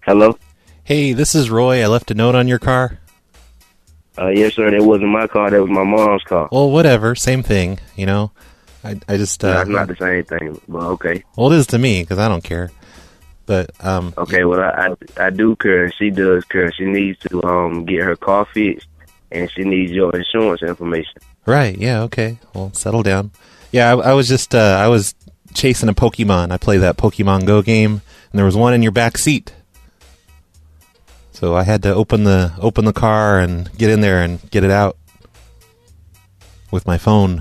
Hello? Hey, this is Roy. I left a note on your car. Yes, sir. That wasn't my car. That was my mom's car. Well, whatever. Same thing, you know. I just... No, it's not the same thing, but okay. Well, it is to me, because I don't care. But, Okay, well, I do care, and she does care. She needs to get her car fixed, and she needs your insurance information. Right, yeah, okay. Well, settle down. Yeah, I was just... I was chasing a Pokemon. I play that Pokemon Go game, and there was one in your back seat. So I had to open the car and get in there and get it out with my phone.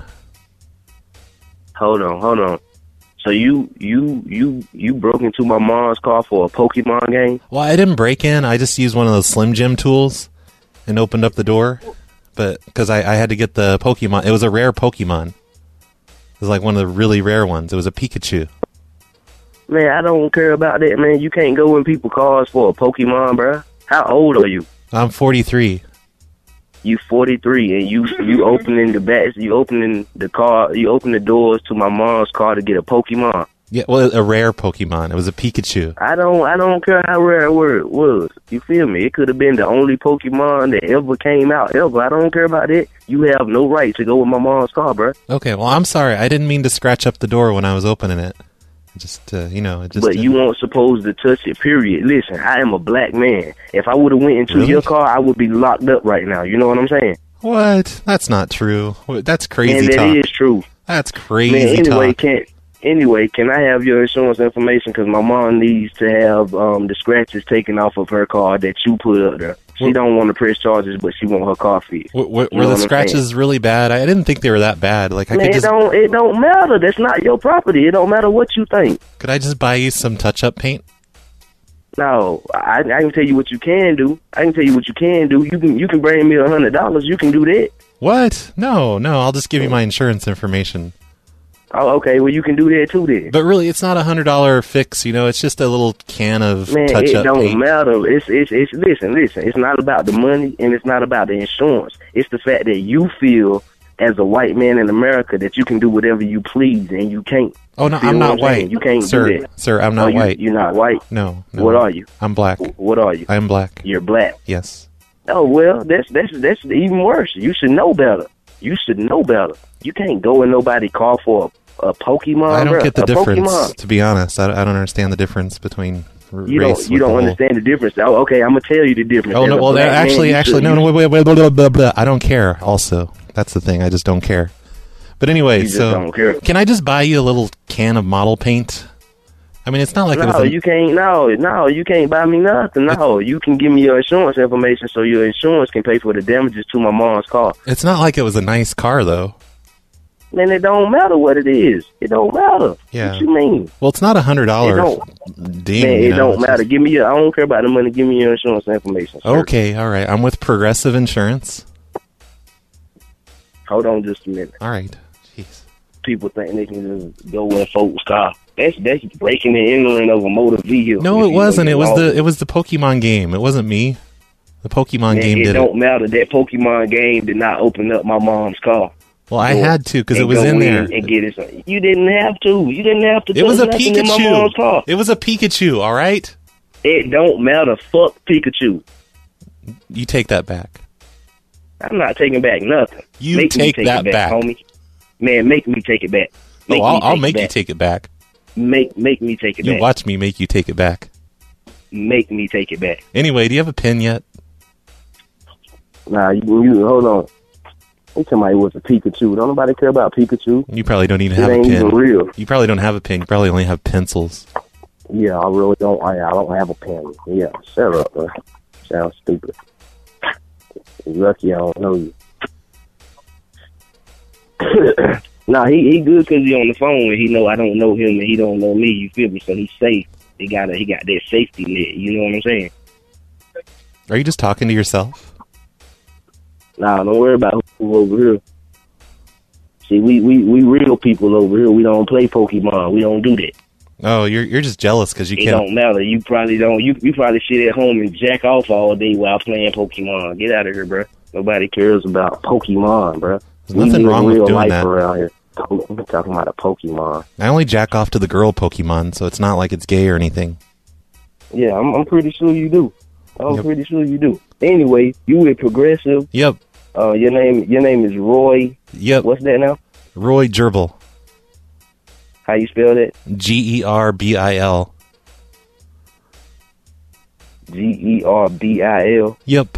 Hold on. So you broke into my mom's car for a Pokemon game? Well, I didn't break in. I just used one of those Slim Jim tools and opened up the door. But because I had to get the Pokemon. It was a rare Pokemon. It was like one of the really rare ones. It was a Pikachu. Man, I don't care about that, man. You can't go in people's cars for a Pokemon, bruh. How old are you? I'm 43. You 43, and you opening the back, you opening the car, you open the doors to my mom's car to get a Pokemon. Yeah, well, a rare Pokemon. It was a Pikachu. I don't care how rare it was. You feel me? It could have been the only Pokemon that ever came out ever. I don't care about it. You have no right to go with my mom's car, bruh. Okay, well, I'm sorry. I didn't mean to scratch up the door when I was opening it. Just, But you weren't supposed to touch it, period. Listen, I am a black man. If I would have went into your car, I would be locked up right now. You know what I'm saying? What? That's not true. That's crazy and talk. That is true. That's crazy talk. Can I have your insurance information? Because my mom needs to have the scratches taken off of her car that you put up there. She don't want to press charges, but she want her car fixed. Were the scratches really bad? I didn't think they were that bad. Like it don't matter. That's not your property. It don't matter what you think. Could I just buy you some touch-up paint? No, I can tell you what you can do. You can bring me $100. You can do that. What? No. I'll just give you my insurance information. Oh, okay. Well, you can do that too then. But really, it's not $100 fix. It's just a little can of touch-up paint. It don't matter. Listen. It's not about the money, and it's not about the insurance. It's the fact that you feel, as a white man in America, that you can do whatever you please, and you can't. Oh no, I'm not white. You can't do that. Sir, I'm not white. You're not white. No. What are you? I'm black. What are you? I'm black. You're black. Yes. Oh well, that's even worse. You should know better. You can't go in nobody's car for a Pokemon. I don't get the difference, Pokemon. to be honest. I don't understand the difference between race. You don't understand the difference. Oh, okay, I'm gonna tell you the difference. Oh no, well, actually, no, wait, blah, blah, blah. I don't care. Also, that's the thing. I just don't care. But anyway, so can I just buy you a little can of model paint? I mean, it's not like you can't. No, you can't buy me nothing. No, you can give me your insurance information so your insurance can pay for the damages to my mom's car. It's not like it was a nice car, though. Man, it don't matter what it is. It don't matter. Yeah. What you mean? Well, it's not $100. It don't matter. Give me I don't care about the money. Give me your insurance information. Sir. Okay, all right. I'm with Progressive Insurance. Hold on just a minute. All right. Jeez. People think they can just go in folks' car. That's breaking and entering of a motor vehicle. No, it wasn't. It was the Pokemon game. It wasn't me. The Pokemon game did it. It don't matter. That Pokemon game did not open up my mom's car. Well, I had to because it was in there. And get it. You didn't have to. It was a Pikachu. In my mom's car. It was a Pikachu. All right. It don't matter. Fuck Pikachu. You take that back. I'm not taking back nothing. You take that back, homie. Man, make me take it back. I'll make you take it back. Make me take it back. You watch me make you take it back. Make me take it back. Anyway, do you have a pen yet? Nah, you hold on. Somebody was a Pikachu. Don't nobody care about Pikachu. You probably don't even have a pen. Even real. You probably don't have a pen. You probably only have pencils. Yeah, I really don't. I don't have a pen. Yeah, shut up, bro. Sounds stupid. You're lucky I don't know you. Nah, he good because he on the phone and he know I don't know him and he don't know me. You feel me? So he's safe. He got that safety net. You know what I'm saying? Are you just talking to yourself? Nah, don't worry about who over here. See, we real people over here. We don't play Pokemon. We don't do that. Oh, you're just jealous because you can't. It don't matter. You probably don't. You probably sit at home and jack off all day while playing Pokemon. Get out of here, bro. Nobody cares about Pokemon, bro. There's nothing wrong with doing that. Around here. I'm talking about a Pokemon. I only jack off to the girl Pokemon, so it's not like it's gay or anything. Yeah, I'm pretty sure you do. I'm Yep. pretty sure you do. Anyway, you with Progressive. Yep. Your name is Roy. Yep. What's that now? Roy Gerbil. How you spell that? Gerbil. Gerbil. Yep.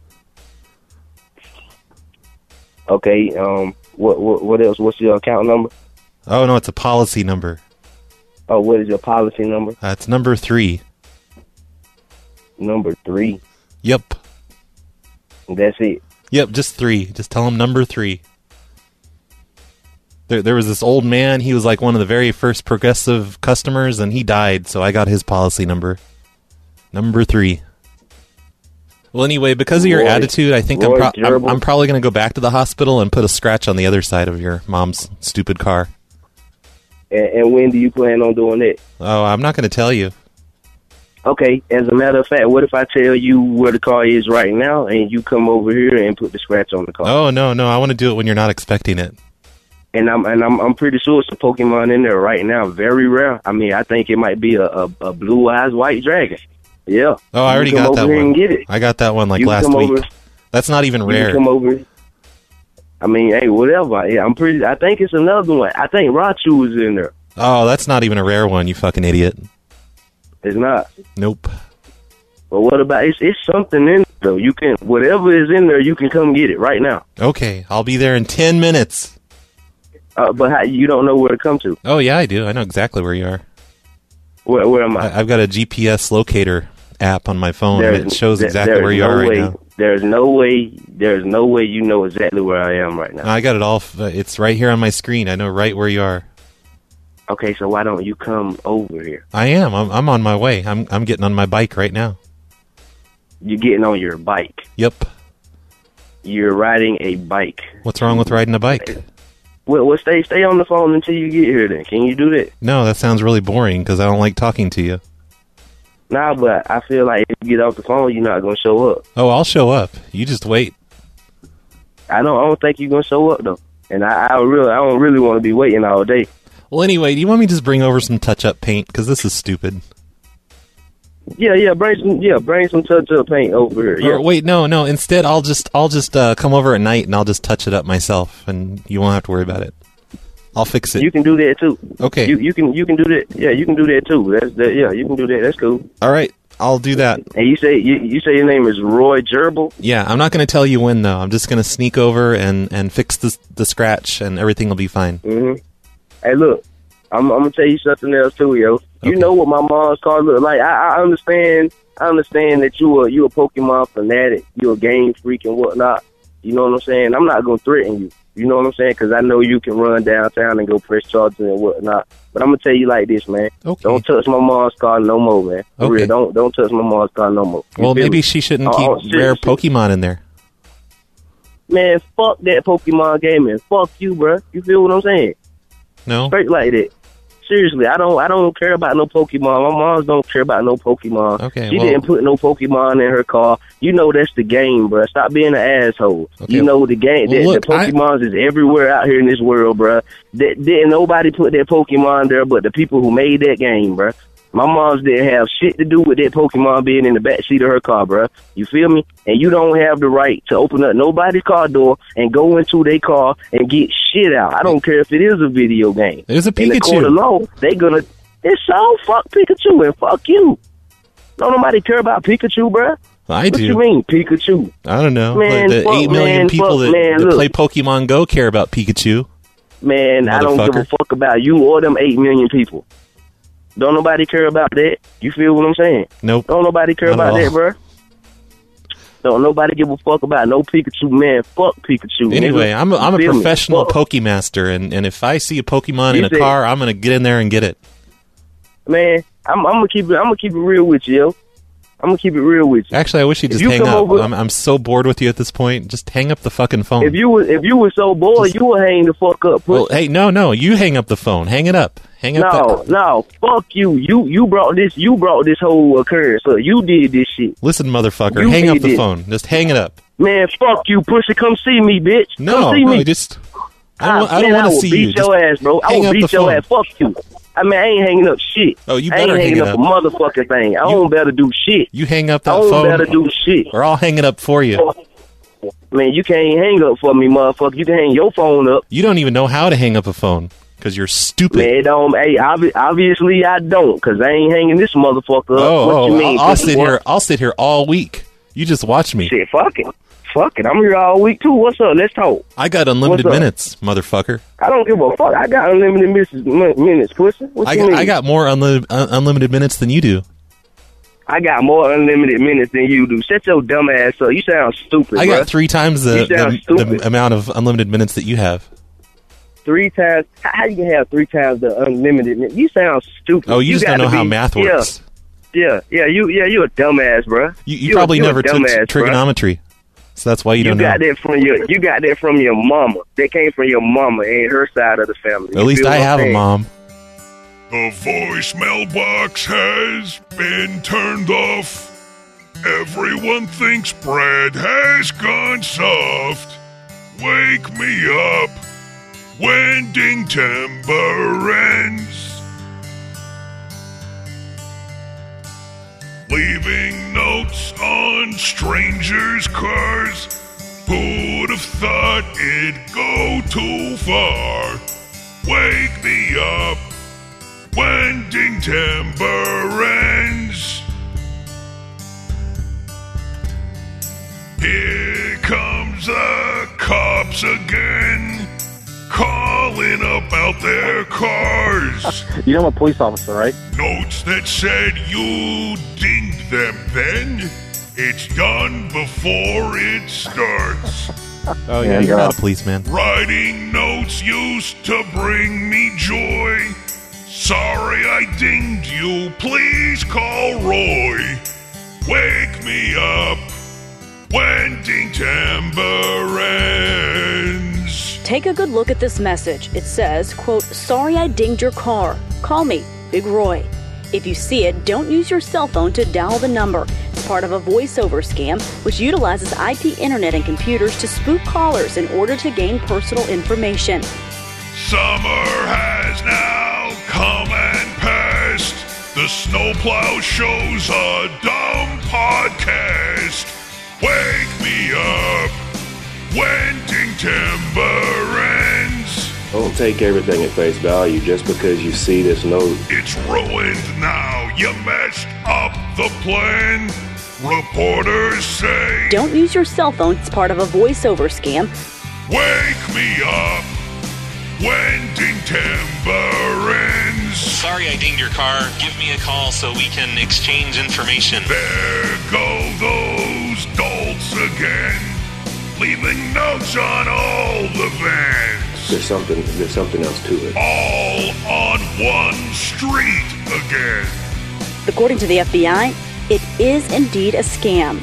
Okay. What else? What's your account number? Oh, no, it's a policy number. Oh, what is your policy number? It's number 3. Number 3. Yep. That's it. Yep, just 3. Just tell him number 3. There was this old man. He was like one of the very first Progressive customers, and he died, so I got his policy number. Number 3. Well, anyway, because of your attitude, I think I'm probably going to go back to the hospital and put a scratch on the other side of your mom's stupid car. And when do you plan on doing that? Oh, I'm not going to tell you. Okay, as a matter of fact, what if I tell you where the car is right now and you come over here and put the scratch on the car? Oh, no, I want to do it when you're not expecting it. And I'm pretty sure it's a Pokemon in there right now, very rare. I mean, I think it might be a blue eyes white dragon. Yeah. Oh, I already got that one. And get it. I got that one like last week. That's not even rare. You come over. I mean, hey, whatever. Yeah, I think it's another one. I think Raichu is in there. Oh, that's not even a rare one, you fucking idiot. It's not. Nope. But what about it's something in there, though. You can whatever is in there, you can come get it right now. Okay, I'll be there in 10 minutes. But you don't know where to come to. Oh yeah, I do. I know exactly where you are. Where am I? I've got a GPS locator app on my phone. And it shows exactly where you are right now. There's no way you know exactly where I am right now. I got it all. It's right here on my screen. I know right where you are. Okay, so why don't you come over here? I am. I'm on my way. I'm getting on my bike right now. You're getting on your bike? Yep. You're riding a bike. What's wrong with riding a bike? Well, stay on the phone until you get here then. Can you do that? No, that sounds really boring because I don't like talking to you. Nah, but I feel like if you get off the phone, you're not going to show up. Oh, I'll show up. You just wait. I don't think you're going to show up, though. And I don't really want to be waiting all day. Well, anyway, do you want me to just bring over some touch-up paint? Because this is stupid. Yeah, bring some touch-up paint over here. Yeah. Or, wait, no. Instead, I'll just come over at night and I'll just touch it up myself, and you won't have to worry about it. I'll fix it. You can do that too. Okay. You can do that. Yeah, you can do that too. You can do that. That's cool. All right, I'll do that. And you say your name is Roy Gerbil? Yeah, I'm not going to tell you when though. I'm just going to sneak over and fix the scratch, and everything will be fine. Mm-hmm. Hey, look, I'm gonna tell you something else too, yo. You know what my mom's car look like. I understand that you a Pokemon fanatic. You a game freak and whatnot. You know what I'm saying? I'm not gonna threaten you. You know what I'm saying? Because I know you can run downtown and go press charges and whatnot. But I'm gonna tell you like this, man. Okay. Don't touch my mom's car no more, man. For okay. real, don't touch my mom's car no more. Well, maybe she shouldn't keep rare Pokemon in there. Man, fuck that Pokemon game and fuck you, bro. You feel what I'm saying? No. Straight like that. Seriously, I don't care about no Pokemon. My moms don't care about no Pokemon. Okay, she didn't put no Pokemon in her car. You know that's the game, bro. Stop being an asshole. Okay. You know the game. The Pokemons is everywhere out here in this world, bro. Didn't nobody put that Pokemon there but the people who made that game, bro. My moms didn't have shit to do with that Pokemon being in the backseat of her car, bro. You feel me? And you don't have the right to open up nobody's car door and go into their car and get shit out. I don't care if it is a video game. There's a Pikachu. In the court of law, it's so fuck Pikachu and fuck you. Don't nobody care about Pikachu, bro. I do. What you mean, Pikachu? I don't know. Man, the 8 million people that play Pokemon Go care about Pikachu. Man, I don't give a fuck about you or them 8 million people. Don't nobody care about that. You feel what I'm saying? Nope. Don't nobody care about that, bro. Don't nobody give a fuck about no Pikachu, man. Fuck Pikachu. Anyway, nigga. I'm a professional Pokemaster, and if I see a Pokemon in a car, I'm gonna get in there and get it. Man, I'm gonna keep it real with you, yo. I'm gonna keep it real with you. Actually, I wish you'd just hang up. I'm so bored with you at this point. Just hang up the fucking phone. If you were so bored, you would hang the fuck up. Well, hey, no, you hang up the phone. Hang it up. Hang up. No, fuck you. You brought this whole occurrence. So you did this shit. Listen, motherfucker, hang up the phone. Just hang it up. Man, fuck you, pussy. Come see me, bitch. No, come see me. Just. I don't want to see you. I will beat your ass, bro. I will beat your ass. Fuck you. I mean, I ain't hanging up shit. Oh, you better I ain't hanging up a motherfucking thing. I don't better do shit. You hang up that phone. I don't phone. better do shit. Or I'll hang it up for you. Man, you can't hang up for me, motherfucker. You can hang your phone up. You don't even know how to hang up a phone because you're stupid. Man, it don't. Hey, obviously I don't, because I ain't hanging this motherfucker up. What you mean? I'll sit here all week. You just watch me. Shit, fuck it. I'm here all week too. What's up? Let's talk. I got unlimited minutes, motherfucker. I don't give a fuck. I got unlimited minutes, pussy. What you mean? I got more unlimited minutes than you do. I got more unlimited minutes than you do. Shut your dumb ass up. You sound stupid. I got 3 times the amount of unlimited minutes that you have. 3 times? How you can have 3 times the unlimited minutes? You sound stupid. Oh, you just don't know how math works. Yeah. You a dumbass, bro. You probably never took trigonometry. Bro. So that's why you don't know. You got that from your mama. That came from your mama and her side of the family. At least I have a mom. The voicemail box has been turned off. Everyone thinks Brad has gone soft. Wake me up when Dingtember ends. Leaving notes on strangers' cars. Who'd have thought it'd go too far? Wake me up when Dingtember ends. Here comes the cops again, calling about their cars. You know I'm a police officer, right? Notes that said you dinged them then. It's done before it starts. Oh yeah, you're not a policeman. Writing notes used to bring me joy. Sorry I dinged you, please call Roy. Wake me up when Dingtember ends. Take a good look at this message. It says, quote, "Sorry I dinged your car. Call me, Big Roy." If you see it, don't use your cell phone to dial the number. It's part of a voiceover scam which utilizes IP internet and computers to spook callers in order to gain personal information. Summer has now come and passed. The snowplow shows a dumb podcast. Wake me up when Dingtember ends. Don't take everything at face value just because you see this note. It's ruined now. You messed up the plan. Reporters say, don't use your cell phone. It's part of a voiceover scam. Wake me up when Dingtember ends. Sorry I dinged your car. Give me a call so we can exchange information. There go those dolts again, leaving notes on all the vans. There's something else to it. All on one street again. According to the FBI, it is indeed a scam.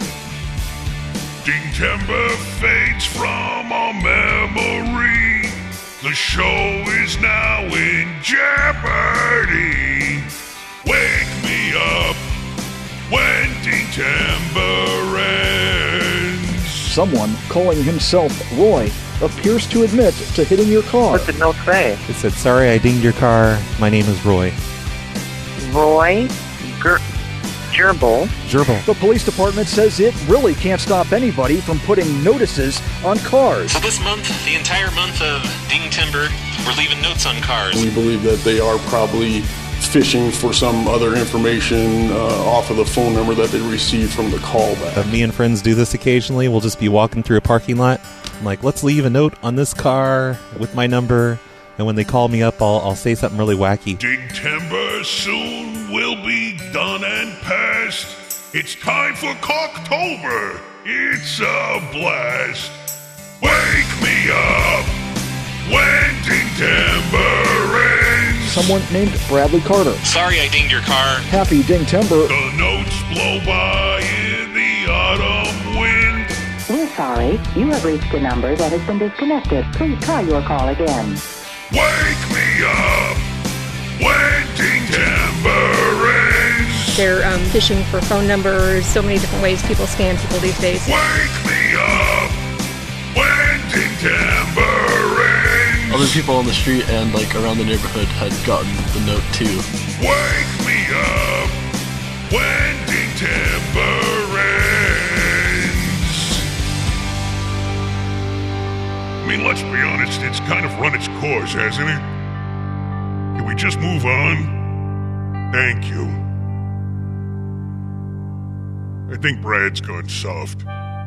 Dingtember fades from our memory. The show is now in jeopardy. Wake me up when Dingtember ends. Someone calling himself Roy appears to admit to hitting your car. What's the note say? It said, "Sorry I dinged your car. My name is Roy." Roy Gerbil. The police department says it really can't stop anybody from putting notices on cars. So this month, the entire month of Dingtember, we're leaving notes on cars. We believe that they are probably fishing for some other information off of the phone number that they received from the callback. Me and friends do this occasionally. We'll just be walking through a parking lot. I'm like, let's leave a note on this car with my number. And when they call me up, I'll say something really wacky. Dingtember soon will be done and past. It's time for Cocktober. It's a blast. Wake me up when Dingtember ends. Someone named Bradley Carter. Sorry I dinged your car. Happy Dingtember. The notes blow by in the autumn wind. We're sorry. You have reached a number that has been disconnected. Please try your call again. Wake me up when Dingtember ends. They're fishing for phone numbers, so many different ways people scam people these days. Wake me up when Dingtember ends. other people on the street and like around the neighborhood had gotten the note too. Wake me up when Dingtember ends. I mean, let's be honest, it's kind of run its course, hasn't it? Can we just move on? Thank you. I think Brad's gone soft.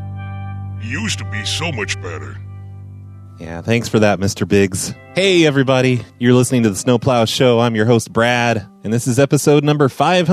He used to be so much better. Yeah, thanks for that, Mr. Biggs. Hey, everybody. You're listening to the Snowplow Show. I'm your host, Brad, and this is episode number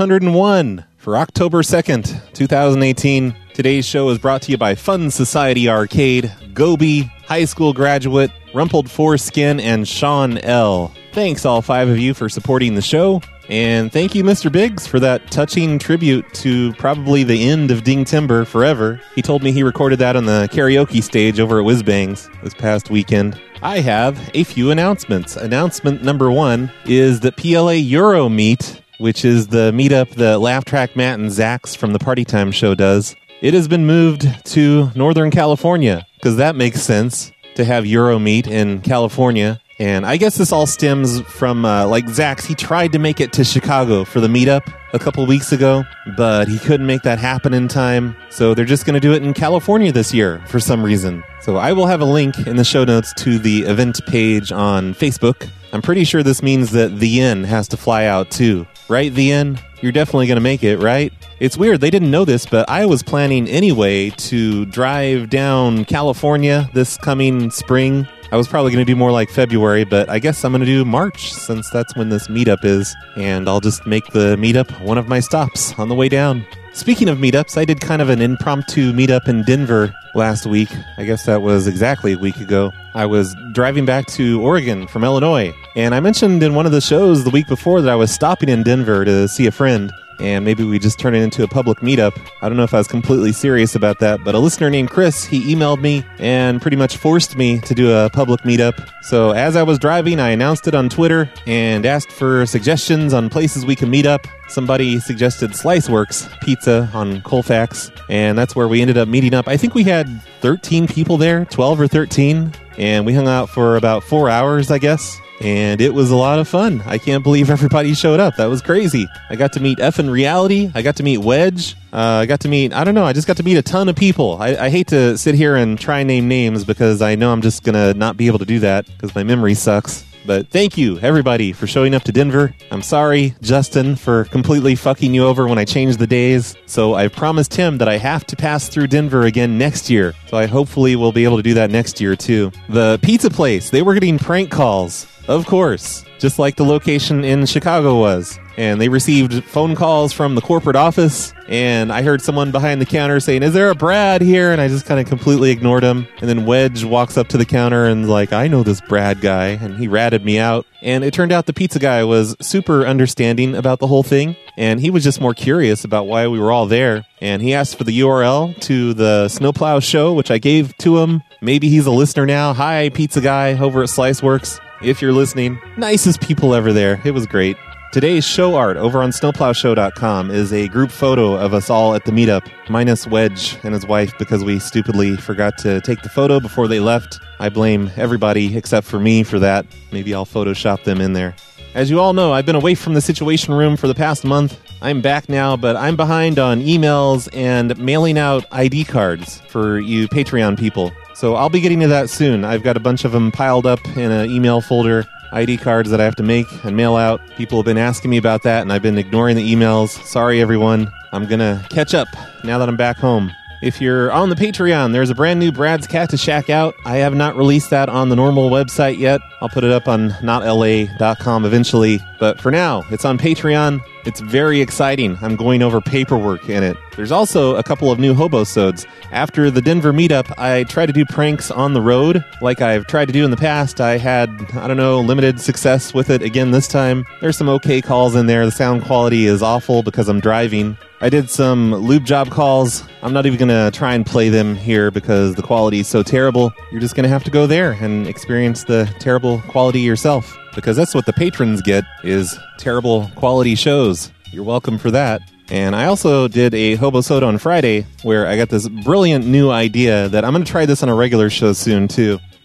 501 for October 2nd, 2018. Today's show is brought to you by Fun Society Arcade, Gobi, High School Graduate, Rumpled Foreskin, and Sean L. Thanks, all five of you, for supporting the show. And thank you, Mr. Biggs, for that touching tribute to probably the end of Dingtember forever. He told me he recorded that on the karaoke stage over at Whiz Bangs this past weekend. I have a few announcements. Announcement number one is that PLA Euro Meet, which is the meetup that Laugh Track Matt and Zax from the Party Time show does, it has been moved to Northern California, because that makes sense to have Euro Meet in California. And I guess this all stems from, like Zax, he tried to make it to Chicago for the meetup a couple weeks ago, but he couldn't make that happen in time. So they're just going to do it in California this year for some reason. So I will have a link in the show notes to the event page on Facebook. I'm pretty sure this means that The Inn has to fly out too. Right, The Inn? You're definitely going to make it, right? It's weird, they didn't know this, but I was planning anyway to drive down California this coming spring. I was probably going to do more like February, but I guess I'm going to do March since that's when this meetup is. And I'll just make the meetup one of my stops on the way down. Speaking of meetups, I did kind of an impromptu meetup in Denver last week. I guess that was exactly a week ago. I was driving back to Oregon from Illinois. And I mentioned in one of the shows the week before that I was stopping in Denver to see a friend. And maybe we just turn it into a public meetup. I don't know if I was completely serious about that, but a listener named Chris, he emailed me and pretty much forced me to do a public meetup. So as I was driving, I announced it on Twitter and asked for suggestions on places we can meet up. Somebody suggested Sliceworks Pizza on Colfax, and that's where we ended up meeting up. I think we had 13 people there, 12 or 13, and we hung out for about 4 hours, I guess. And it was a lot of fun. I can't believe everybody showed up. That was crazy. I got to meet Effin' Reality. I got to meet Wedge. I got to meet, I just got to meet a ton of people. I hate to sit here and try and name names because I know I'm just going to not be able to do that because my memory sucks. But thank you, everybody, for showing up to Denver. I'm sorry, Justin, for completely fucking you over when I changed the days. So I promised him that I have to pass through Denver again next year. So I hopefully will be able to do that next year, too. The pizza place, they were getting prank calls. Of course, just like the location in Chicago was. And they received phone calls from the corporate office, and I heard someone behind the counter saying, "Is there a Brad here?" And I just kind of completely ignored him. And then Wedge walks up to the counter and is like, "I know this Brad guy," and he ratted me out. And it turned out the pizza guy was super understanding about the whole thing, and he was just more curious about why we were all there. And he asked for the URL to the Snowplow show, which I gave to him. Maybe he's a listener now. Hi, pizza guy over at Sliceworks. If you're listening, nicest people ever there. It was great. Today's show art over on snowplowshow.com is a group photo of us all at the meetup, minus Wedge and his wife because we stupidly forgot to take the photo before they left. I blame everybody except for me for that. Maybe I'll Photoshop them in there. As you all know, I've been away from the Situation Room for the past month. I'm back now, but I'm behind on emails and mailing out ID cards for you Patreon people. So I'll be getting to that soon. I've got a bunch of them piled up in an email folder, ID cards that I have to make and mail out. People have been asking me about that, and I've been ignoring the emails. Sorry, everyone. I'm going to catch up now that I'm back home. If you're on the Patreon, there's a brand new Brad's Cactus Shack out. I have not released that on the normal website yet. I'll put it up on notla.com eventually. But for now, it's on Patreon. It's very exciting. I'm going over paperwork in it. There's also a couple of new Hobosodes. After the Denver meetup, I tried to do pranks on the road like I've tried to do in the past. I had, limited success with it again this time. There's some okay calls in there. The sound quality is awful because I'm driving. I did some lube job calls. I'm not even going to try and play them here because the quality is so terrible. You're just going to have to go there and experience the terrible quality yourself, because that's what the patrons get, is terrible quality shows. You're welcome for that. And I also did a Hobosode on Friday where I got this brilliant new idea that I'm going to try this on a regular show soon too.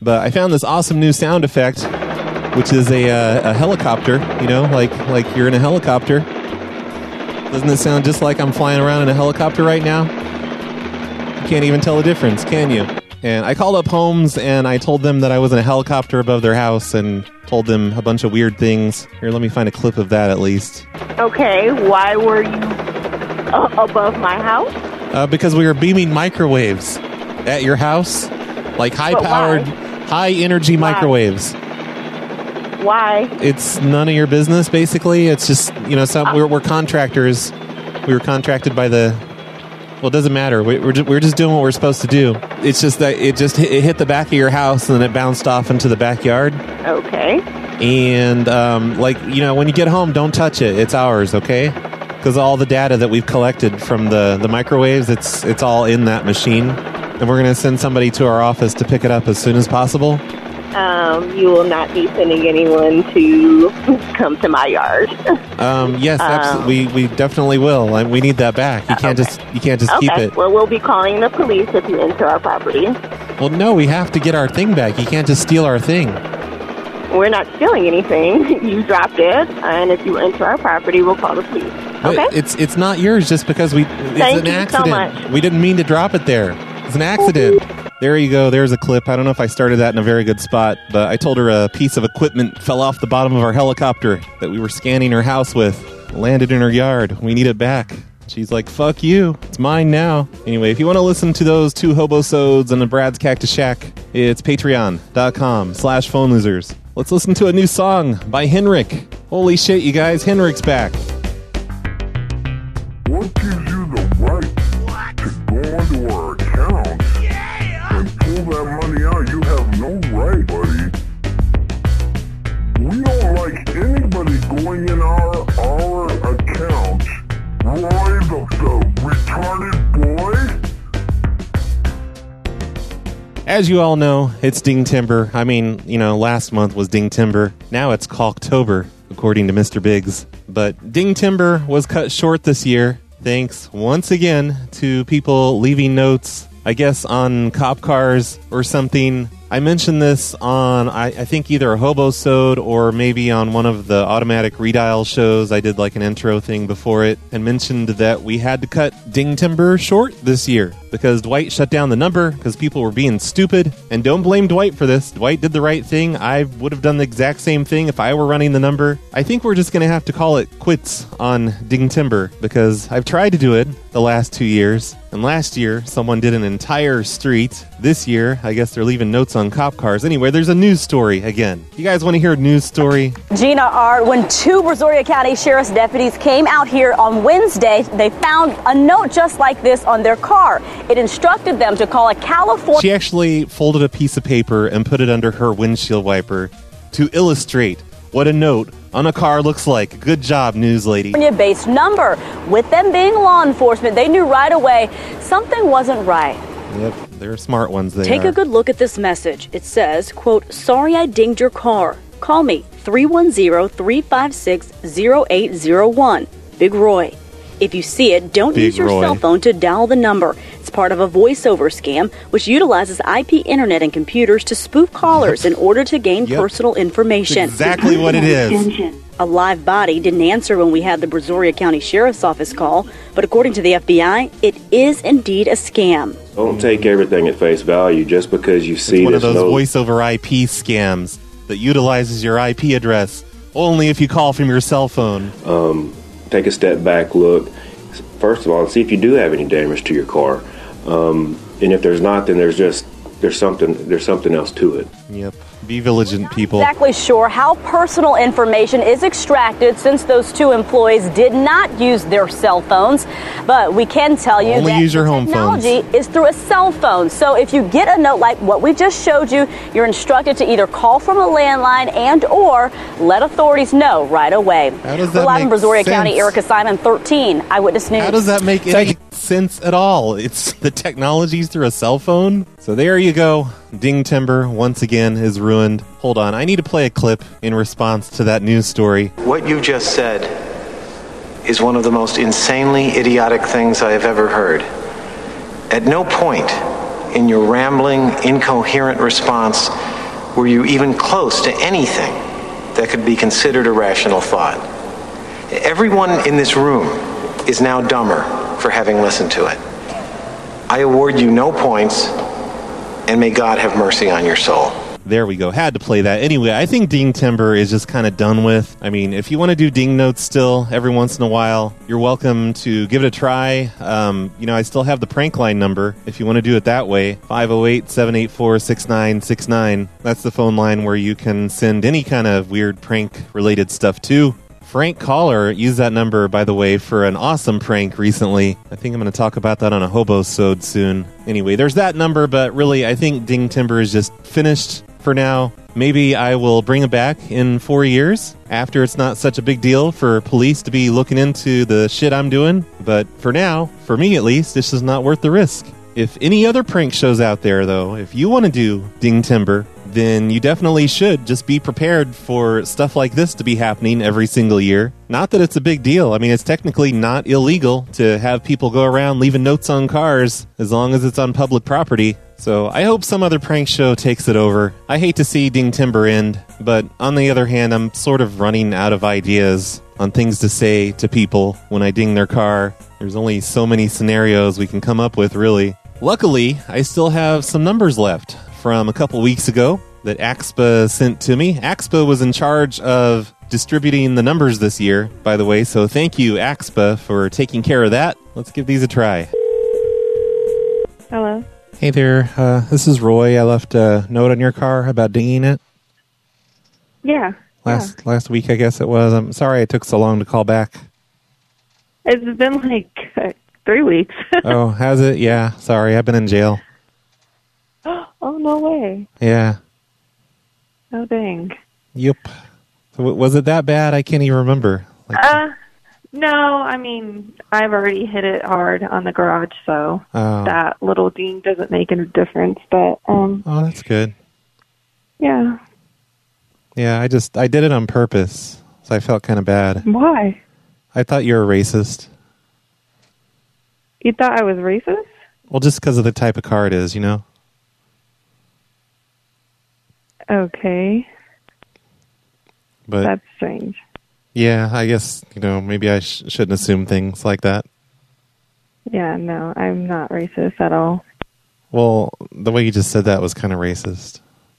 but I found this awesome new sound effect, which is a helicopter, you know, like you're in a helicopter. Doesn't it sound just like I'm flying around in a helicopter right now? You can't even tell the difference, can you? And I called up Holmes and I told them that I was in a helicopter above their house and told them a bunch of weird things. Here, let me find a clip of that at least. Okay, why were you above my house? Because we were beaming microwaves at your house, like high-powered, high-energy microwaves. Why? It's none of your business, basically. It's just, you know, we're contractors. We were contracted by the... Well, it doesn't matter. We're just doing what we're supposed to do. It's just that it hit the back of your house and then it bounced off into the backyard. Okay. And, like, you know, when you get home, don't touch it. It's ours, okay? Because all the data that we've collected from the microwaves, it's all in that machine. And we're going to send somebody to our office to pick it up as soon as possible. You will not be sending anyone to come to my yard. Yes, absolutely. We definitely will. We need that back. You can't just keep it. Well, we'll be calling the police if you enter our property. Well, no, we have to get our thing back. You can't just steal our thing. We're not stealing anything. You dropped it, and if you enter our property, we'll call the police. Okay? It's not yours just because it's an accident. So much. We didn't mean to drop it there. It's an accident. There you go. There's a clip. I don't know if I started that in a very good spot, but I told her a piece of equipment fell off the bottom of our helicopter that we were scanning her house with. Landed in her yard. We need it back. She's like, fuck you. It's mine now. Anyway, if you want to listen to those 2 hobosodes and the Brad's Cactus Shack, it's patreon.com/phone losers. Let's listen to a new song by Henrik. Holy shit, you guys. Henrik's back. What gives you the right to go into our account and pull that money out? You have no right, buddy. We don't like anybody going in our account. Roy, the retarded boy. As you all know, it's Ding Timber. I mean, you know, last month was Ding Timber. Now it's Caulktober, according to Mr. Biggs. But Ding Timber was cut short this year, thanks once again to people leaving notes, I guess, on cop cars or something. I mentioned this on, I think, either a Hobosode or maybe on one of the automatic redial shows. I did like an intro thing before it and mentioned that we had to cut Ding Timber short this year because Dwight shut down the number because people were being stupid. And don't blame Dwight for this. Dwight did the right thing. I would have done the exact same thing if I were running the number. I think we're just going to have to call it quits on Ding Timber because I've tried to do it the last 2 years. And last year, someone did an entire street. This year, I guess they're leaving notes on cop cars. Anyway, there's a news story again. You guys want to hear a news story? Gina R., when 2 Brazoria County Sheriff's deputies came out here on Wednesday, they found a note just like this on their car. It instructed them to call a California... She actually folded a piece of paper and put it under her windshield wiper to illustrate what a note on a car looks like. Good job, news lady. ...based number. With them being law enforcement, they knew right away something wasn't right. Yep, they're smart ones. Take a good look at this message. It says, quote, "Sorry I dinged your car. Call me, 310-356-0801. Big Roy. If you see it, don't use your cell phone to dial the number. It's part of a voice-over scam, which utilizes IP internet and computers to spoof callers in order to gain personal information." That's exactly what it is. A live body didn't answer when we had the Brazoria County Sheriff's Office call, but according to the FBI, it is indeed a scam. Don't take everything at face value just because you see one of those voice-over IP scams that utilizes your IP address only if you call from your cell phone. Take a step back, look. First of all, see if you do have any damage to your car. And if there's not, then there's something else to it. Yep. Be vigilant, people. Exactly sure how personal information is extracted since those 2 employees did not use their cell phones. But we can tell you only that use your home technology is through a cell phone. So if you get a note like what we just showed you, you're instructed to either call from a landline and or let authorities know right away. How does that Live in make Brazoria sense? County, Erica Simon, 13, Eyewitness News. How does that make any sense at all? It's the technology's through a cell phone. So there you go. Ding Timber once again is ruined. Hold on, I need to play a clip in response to that news story. What you just said is one of the most insanely idiotic things I have ever heard. At no point in your rambling, incoherent response were you even close to anything that could be considered a rational thought. Everyone in this room is now dumber for having listened to it. I award you no points, and may God have mercy on your soul. There we go. Had to play that. Anyway, I think Ding Timber is just kind of done with. I mean, if you want to do ding notes still every once in a while, you're welcome to give it a try. I still have the prank line number if you want to do it that way. 508-784-6969. That's the phone line where you can send any kind of weird prank-related stuff to. Frank Caller used that number, by the way, for an awesome prank recently. I think I'm going to talk about that on a Hobo-sode soon. Anyway, there's that number, but really, I think Ding Timber is just finished for now. Maybe I will bring it back in 4 years after it's not such a big deal for police to be looking into the shit I'm doing. But for now, for me at least, this is not worth the risk. If any other prank shows out there, though, if you want to do Ding Timber, then you definitely should just be prepared for stuff like this to be happening every single year. Not that it's a big deal. I mean, it's technically not illegal to have people go around leaving notes on cars as long as it's on public property. So I hope some other prank show takes it over. I hate to see Ding Timber end, but on the other hand, I'm sort of running out of ideas on things to say to people when I ding their car. There's only so many scenarios we can come up with, really. Luckily, I still have some numbers left from a couple weeks ago that AXPA sent to me. AXPA was in charge of distributing the numbers this year, by the way, so thank you, AXPA, for taking care of that. Let's give these a try. Hello. Hey there, this is Roy. I left a note on your car about dinging it. Yeah. Last week, I guess it was. I'm sorry it took so long to call back. It's been like 3 weeks. Oh, has it? Yeah, sorry, I've been in jail. Oh, no way. Yeah. Oh, dang. Yep. So was it that bad? I can't even remember. No, I mean, I've already hit it hard on the garage, so that little ding doesn't make any difference, but... Oh, that's good. Yeah. Yeah, I did it on purpose, so I felt kind of bad. Why? I thought you were racist. You thought I was racist? Well, just because of the type of car it is, you know? Okay. But that's strange. Yeah, I guess, maybe I shouldn't assume things like that. Yeah, no, I'm not racist at all. Well, the way you just said that was kind of racist.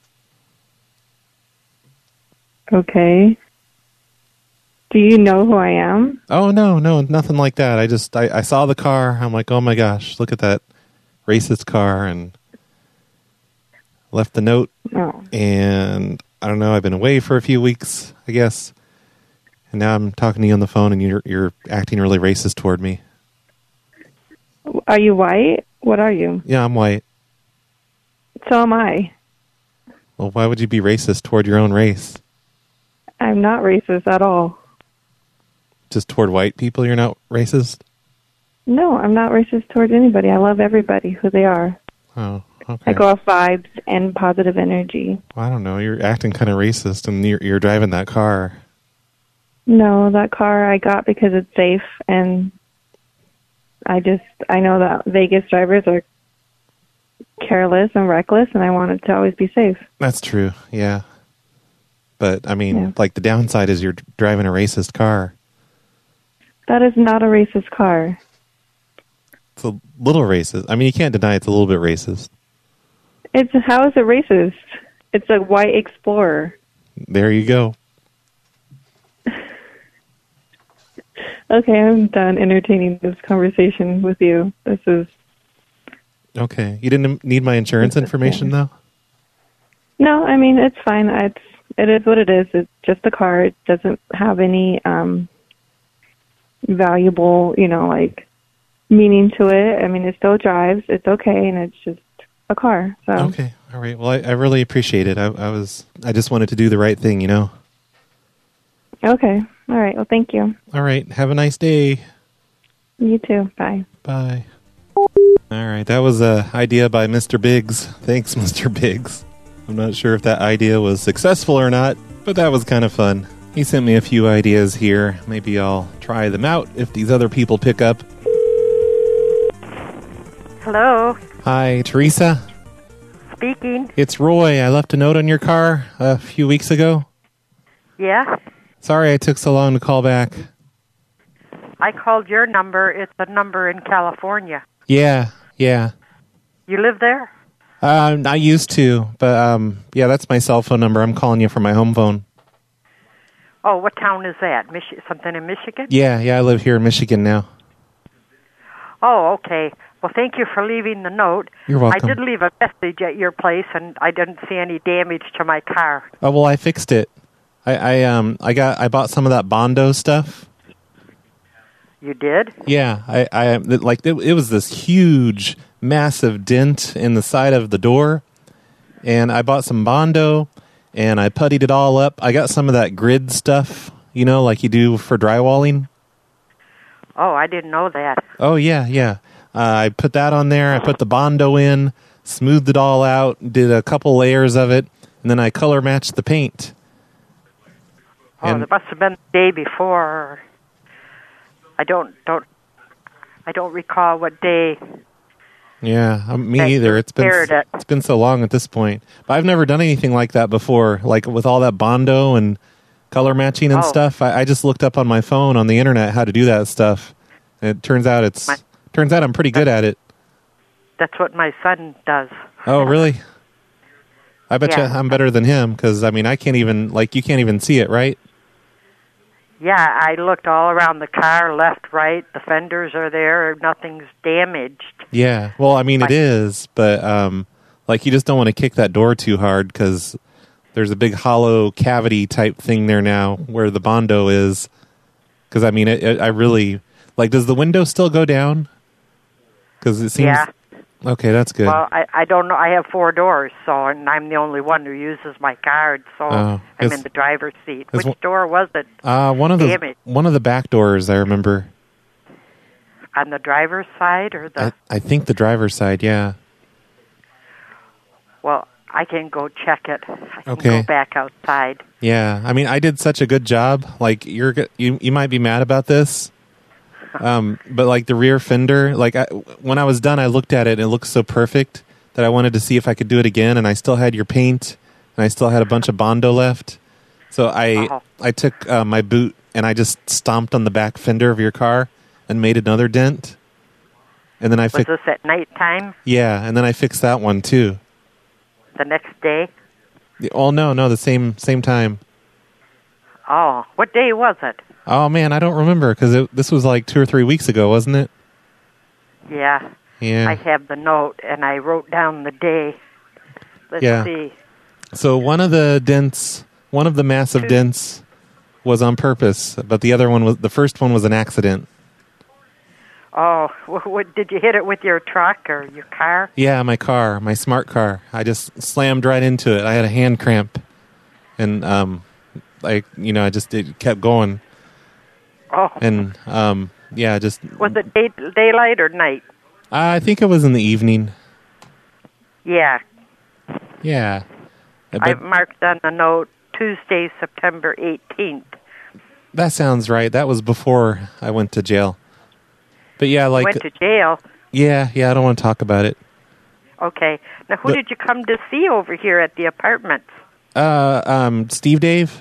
Okay. Do you know who I am? Oh, no, nothing like that. I saw the car. I'm like, oh my gosh, look at that racist car, and left the note. Oh. And I don't know, I've been away for a few weeks, I guess. And now I'm talking to you on the phone, and you're acting really racist toward me. Are you white? What are you? Yeah, I'm white. So am I. Well, why would you be racist toward your own race? I'm not racist at all. Just toward white people, you're not racist? No, I'm not racist towards anybody. I love everybody who they are. Oh, okay. I go off vibes and positive energy. Well, I don't know. You're acting kind of racist, and you're driving that car. No, that car I got because it's safe, and I know that Vegas drivers are careless and reckless, and I want it to always be safe. That's true, yeah. But, I mean, like, the downside is you're driving a racist car. That is not a racist car. It's a little racist. I mean, you can't deny it's a little bit racist. How is it racist? It's a white Explorer. There you go. Okay, I'm done entertaining this conversation with you. This is... Okay. You didn't need my insurance information, though? No, I mean, it's fine. It is what it is. It's just a car. It doesn't have any valuable, meaning to it. I mean, it still drives. It's okay, and it's just a car. So. Okay. All right. Well, I really appreciate it. I just wanted to do the right thing, Okay. All right. Well, thank you. All right. Have a nice day. You too. Bye. Bye. All right. That was an idea by Mr. Biggs. Thanks, Mr. Biggs. I'm not sure if that idea was successful or not, but that was kind of fun. He sent me a few ideas here. Maybe I'll try them out if these other people pick up. Hello. Hi, Teresa? speaking. It's Roy. I left a note on your car a few weeks ago. Yeah? Sorry I took so long to call back. I called your number. It's a number in California. Yeah. You live there? I used to, but yeah, that's my cell phone number. I'm calling you from my home phone. Oh, what town is that? Something in Michigan? Yeah, I live here in Michigan now. Oh, okay. Well, thank you for leaving the note. You're welcome. I did leave a message at your place, and I didn't see any damage to my car. Oh, well, I fixed it. I bought some of that Bondo stuff. You did? Yeah, it was this huge, massive dent in the side of the door, and I bought some Bondo, and I puttied it all up. I got some of that grid stuff, like you do for drywalling. Oh, I didn't know that. Oh, yeah. I put that on there. I put the Bondo in, smoothed it all out, did a couple layers of it, and then I color matched the paint. Oh, it must have been the day before. I don't recall what day. Yeah, me either. It's been so long at this point. But I've never done anything like that before, like with all that Bondo and color matching and stuff. I just looked up on my phone on the internet how to do that stuff. And it turns out I'm pretty good at it. That's what my son does. Oh, really? I bet you I'm better than him because I can't even you can't even see it, right? Yeah, I looked all around the car, left, right. The fenders are there. Nothing's damaged. Yeah, well, it is, but you just don't want to kick that door too hard because there's a big hollow cavity type thing there now where the Bondo is. Because I really does the window still go down? Because it seems. Yeah. Okay, that's good. Well, I don't know. I have 4 doors, and I'm the only one who uses my card, so I'm in the driver's seat. Which door was it? One of the back doors, I remember. On the driver's side or the? I think the driver's side, yeah. Well, I can go check it. I can go back outside. Yeah, I did such a good job. You might be mad about this. But the rear fender, when I was done, I looked at it and it looked so perfect that I wanted to see if I could do it again. And I still had your paint and I still had a bunch of Bondo left. So I took my boot and I just stomped on the back fender of your car and made another dent. And then was this at nighttime? Yeah, and then I fixed that one too. The next day? Oh no, the same time. Oh, what day was it? Oh, man, I don't remember, because this was 2 or 3 weeks ago, wasn't it? Yeah. I have the note, and I wrote down the day. Let's see. So one of the massive dents was on purpose, but the first one was an accident. Oh, did you hit it with your truck or your car? Yeah, my car, my smart car. I just slammed right into it. I had a hand cramp, and it kept going. Oh. And, just... Was it daylight or night? I think it was in the evening. Yeah. Yeah. I've marked on the note Tuesday, September 18th. That sounds right. That was before I went to jail. But yeah, Went to jail? Yeah, I don't want to talk about it. Okay. Now, who did you come to see over here at the apartments? Steve Dave.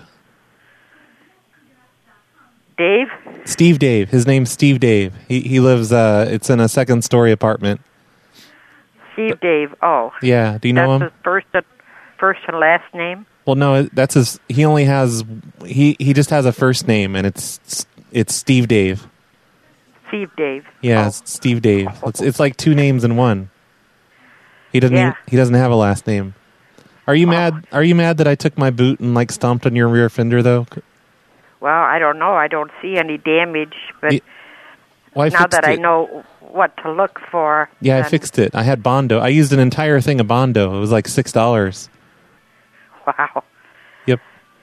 Dave? Steve Dave. His name's Steve Dave. He lives, it's in a second-story apartment. Steve Dave, oh. Yeah, do you know him? That's his first and last name? Well, no, that's his, he just has a first name, and it's Steve Dave. Steve Dave. Yeah, it's Steve Dave. It's like 2 names in one. He doesn't have a last name. Are you mad that I took my boot and stomped on your rear fender, though? Well, I don't know. I don't see any damage, but now that I know what to look for. Yeah, I fixed it. I had Bondo. I used an entire thing of Bondo. It was like $6. Wow. Yep.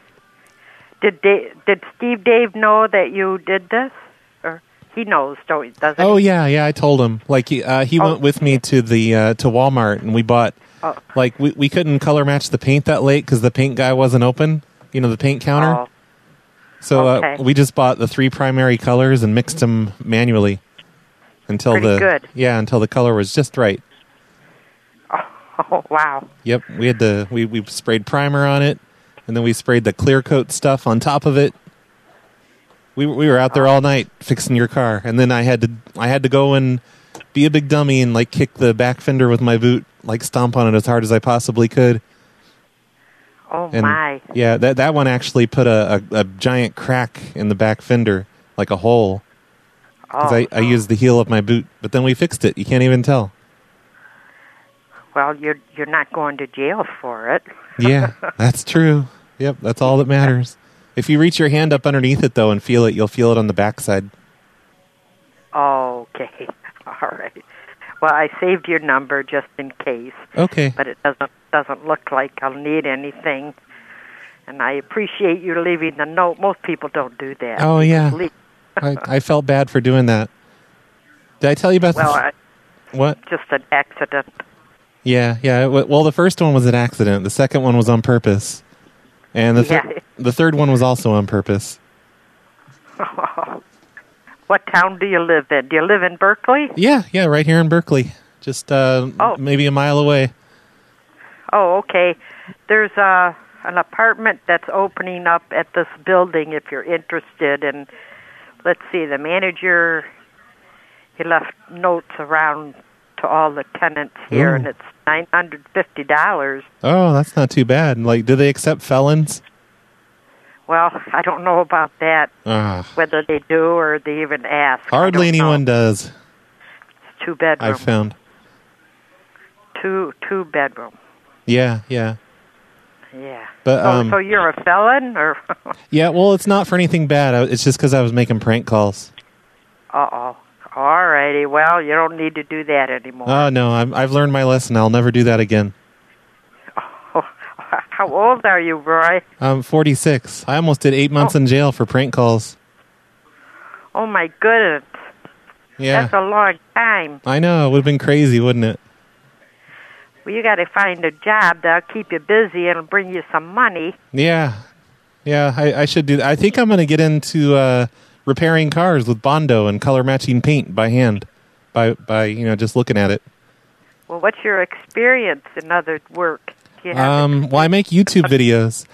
Did Steve Dave know that you did this? Or he knows, doesn't he? Oh, yeah, I told him. He went with me to the to Walmart, and we bought, we couldn't color match the paint that late because the paint guy wasn't open, the paint counter. Oh. So we just bought the 3 primary colors and mixed them manually until good. until the color was just right. Oh, wow. Yep, we had we sprayed primer on it, and then we sprayed the clear coat stuff on top of it. We were out there all night fixing your car, and then I had to go and be a big dummy and like kick the back fender with my boot, like stomp on it as hard as I possibly could. Oh, and, my. Yeah, that one actually put a giant crack in the back fender, like a hole. Because I used the heel of my boot, but then we fixed it. You can't even tell. Well, you're not going to jail for it. Yeah, that's true. Yep, that's all that matters. If you reach your hand up underneath it, though, and feel it, you'll feel it on the backside. Okay. All right. Well, I saved your number just in case. Okay. But it doesn't look like I'll need anything. And I appreciate you leaving the note. Most people don't do that. Oh, yeah. I felt bad for doing that. Did I tell you about what? Just an accident. Yeah. Well, the first one was an accident. The second one was on purpose. And the third one was also on purpose. What town do you live in? Do you live in Berkeley? Yeah, right here in Berkeley. Just maybe a mile away. Oh, okay. There's an apartment that's opening up at this building if you're interested. And let's see, the manager, he left notes around to all the tenants here, and it's $950. Oh, that's not too bad. Like, do they accept felons? Well, I don't know about that, whether they do or they even ask. Hardly anyone does. It's 2-bedroom. I've found. Two bedroom. Yeah. But so you're a felon, or? Yeah, well, it's not for anything bad. It's just because I was making prank calls. Uh-oh. All righty. Well, you don't need to do that anymore. Oh, no, I've learned my lesson. I'll never do that again. Oh, how old are you, Roy? I'm 46. I almost did 8 months in jail for prank calls. Oh, my goodness. Yeah. That's a long time. I know. It would have been crazy, wouldn't it? Well, you got to find a job that'll keep you busy and bring you some money. Yeah, I should do that. I think I'm going to get into repairing cars with Bondo and color matching paint by hand, by just looking at it. Well, what's your experience in other work? Well, I make YouTube videos.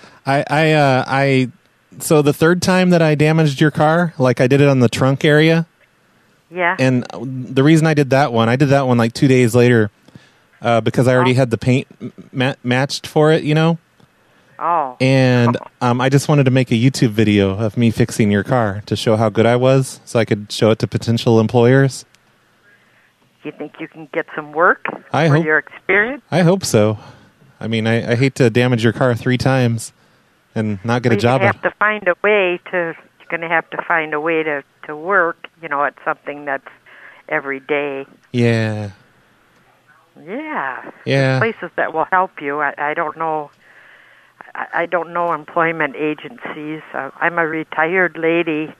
So the third time that I damaged your car, like I did it on the trunk area. Yeah. And the reason I did that one like 2 days later, because I already had the paint matched for it, Oh. And I just wanted to make a YouTube video of me fixing your car to show how good I was, so I could show it to potential employers. You think you can get some work for your experience? I hope so. I mean, I hate to damage your car 3 times and not get a job. You're going to have to find a way to work, at something that's every day. Yeah. Yeah. Yeah. There's places that will help you. I don't know. I don't know employment agencies. I'm a retired lady.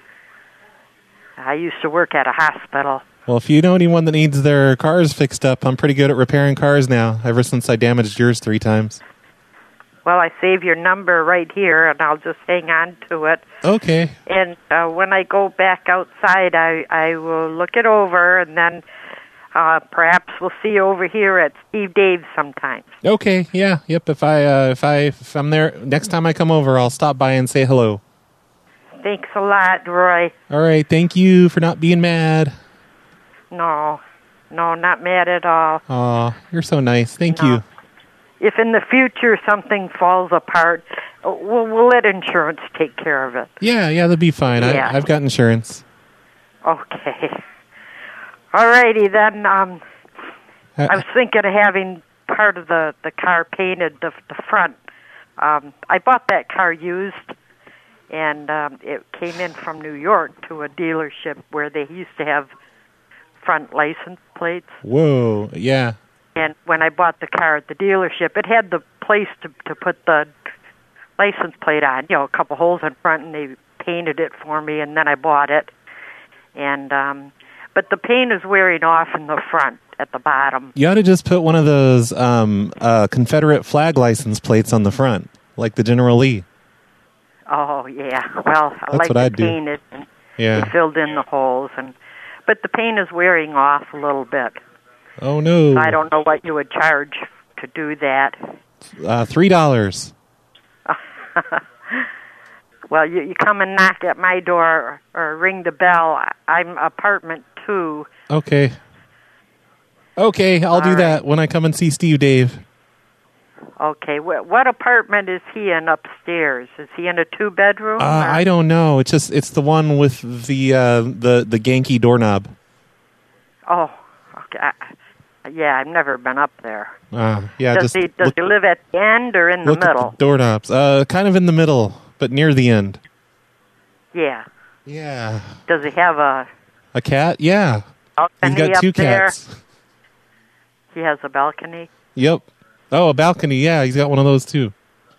I used to work at a hospital. Well, if you know anyone that needs their cars fixed up, I'm pretty good at repairing cars now, ever since I damaged yours 3 times. Well, I save your number right here, and I'll just hang on to it. Okay. And when I go back outside, I will look it over, and then perhaps we'll see you over here at Steve Dave's sometime. Okay, yeah, yep. If I'm there next time I come over, I'll stop by and say hello. Thanks a lot, Roy. All right, thank you for not being mad. No, not mad at all. Aw, you're so nice. Thank you. If in the future something falls apart, we'll let insurance take care of it. Yeah, that'll be fine. Yeah. I've got insurance. Okay. All righty, then. I was thinking of having part of the car painted, the front. I bought that car used, and it came in from New York to a dealership where they used to have front license plates. Whoa, yeah. And when I bought the car at the dealership, it had the place to put the license plate on, a couple holes in front, and they painted it for me, and then I bought it. And but the paint is wearing off in the front at the bottom. You ought to just put one of those Confederate flag license plates on the front, like the General Lee. Oh, yeah. Well, That's what I'd do. Painted, and they filled in the holes. But the paint is wearing off a little bit. Oh, no. So I don't know what you would charge to do that. $3. Well, you come and knock at my door or ring the bell. I'm apartment 2. Okay. Okay, I'll do that when I come and see Steve Dave. Okay, what apartment is he in upstairs? Is he in a 2-bedroom? I don't know. It's the one with the ganky doorknob. Oh, okay. Yeah, I've never been up there. Yeah. Does he live at the end or in the middle? At the doorknobs. Kind of in the middle, but near the end. Yeah. Yeah. Does he have a cat? Yeah. balcony He's got up 2 there? cats. He has a balcony? Yep. Oh, a balcony. Yeah, he's got one of those too.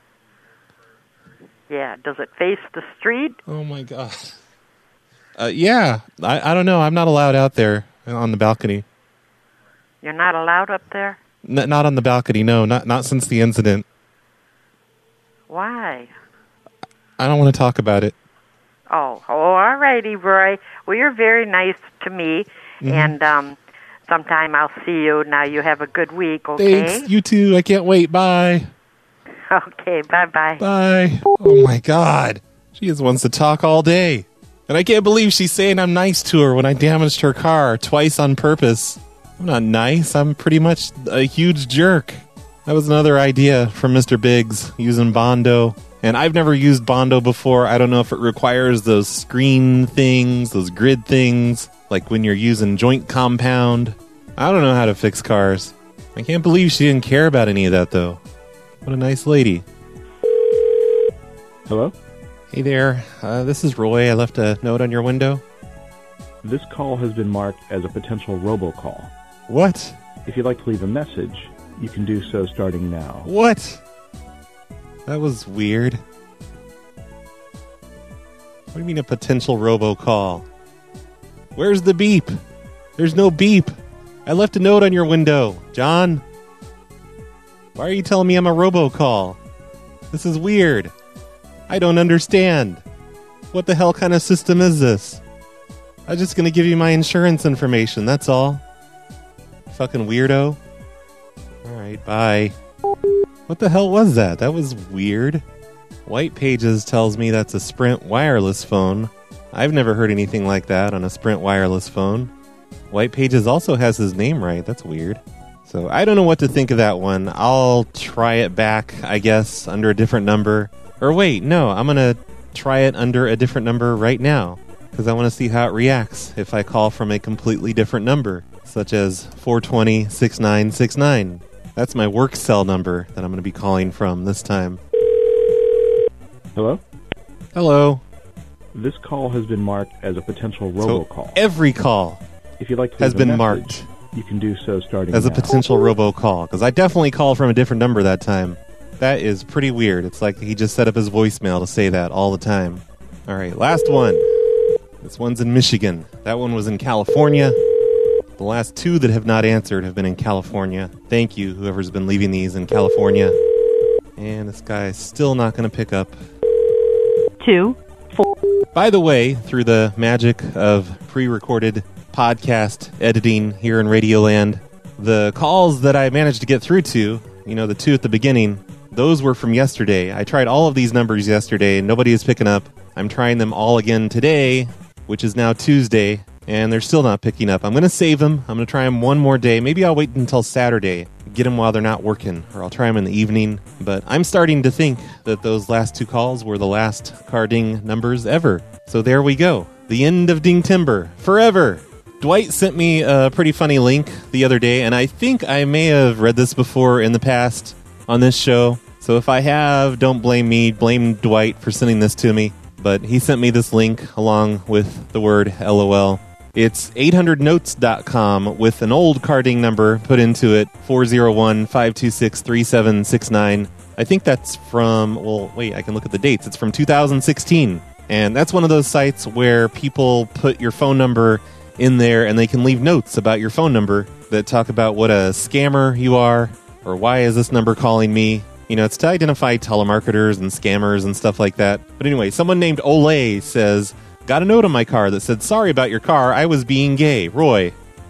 Yeah. Does it face the street? Oh my God. Yeah. I don't know. I'm not allowed out there on the balcony. You're not allowed up there? Not on the balcony. No, not since the incident. Why? I don't want to talk about it. Oh, all righty, Roy. Well, you're very nice to me, and sometime I'll see you. Now you have a good week, okay? Thanks. You too. I can't wait. Bye. Okay, bye-bye. Bye. Oh, my God. She just wants to talk all day. And I can't believe she's saying I'm nice to her when I damaged her car twice on purpose. I'm not nice. I'm pretty much a huge jerk. That was another idea from Mr. Biggs, using Bondo. And I've never used Bondo before. I don't know if it requires those screen things, those grid things, like when you're using joint compound. I don't know how to fix cars. I can't believe she didn't care about any of that, though. What a nice lady. Hello? Hey there. This is Roy. I left a note on your window. This call has been marked as a potential robocall. What? If you'd like to leave a message, you can do so starting now. What? That was weird. What do you mean a potential robocall? Where's the beep? There's no beep. I left a note on your window. John? Why are you telling me I'm a robocall? This is weird. I don't understand. What the hell kind of system is this? I'm just gonna give you my insurance information, that's all. Fucking weirdo. Alright, bye. What the hell was that? That was weird. White Pages tells me that's a Sprint wireless phone. I've never heard anything like that on a Sprint wireless phone. White Pages also has his name right. That's weird. So I don't know what to think of that one. I'll try it back, I guess, under a different number. Or wait, no, I'm going to try it under a different number right now. Because I want to see how it reacts if I call from a completely different number, such as 420-6969. That's my work cell number that I'm going to be calling from this time. Hello? Hello. This call has been marked as a potential robocall. So every call if you'd like to has leave a been message, marked. You can do so starting as now. a potential robocall, because I definitely called from a different number that time. That is pretty weird. It's like he just set up his voicemail to say that all the time. All right, last one. This one's in Michigan. That one was in California. The last 2 that have not answered have been in California. Thank you, whoever's been leaving these in California. And this guy is still not going to pick up. 2, 4. By the way, through the magic of pre-recorded podcast editing here in Radioland, the calls that I managed to get through to, the 2 at the beginning, those were from yesterday. I tried all of these numbers yesterday, and nobody is picking up. I'm trying them all again today, which is now Tuesday, and they're still not picking up. I'm going to save them. I'm going to try them one more day. Maybe I'll wait until Saturday, get them while they're not working, or I'll try them in the evening. But I'm starting to think that those last 2 calls were the last car ding numbers ever. So there we go. The end of Ding Timber. Forever. Dwight sent me a pretty funny link the other day, and I think I may have read this before in the past on this show. So if I have, don't blame me. Blame Dwight for sending this to me. But he sent me this link along with the word LOL. It's 800notes.com with an old carding number put into it, 401-526-3769. I think that's from, I can look at the dates. It's from 2016. And that's one of those sites where people put your phone number in there and they can leave notes about your phone number that talk about what a scammer you are, or why is this number calling me. It's to identify telemarketers and scammers and stuff like that. But anyway, someone named Olay says, got a note on my car that said, sorry about your car, I was being gay, Roy.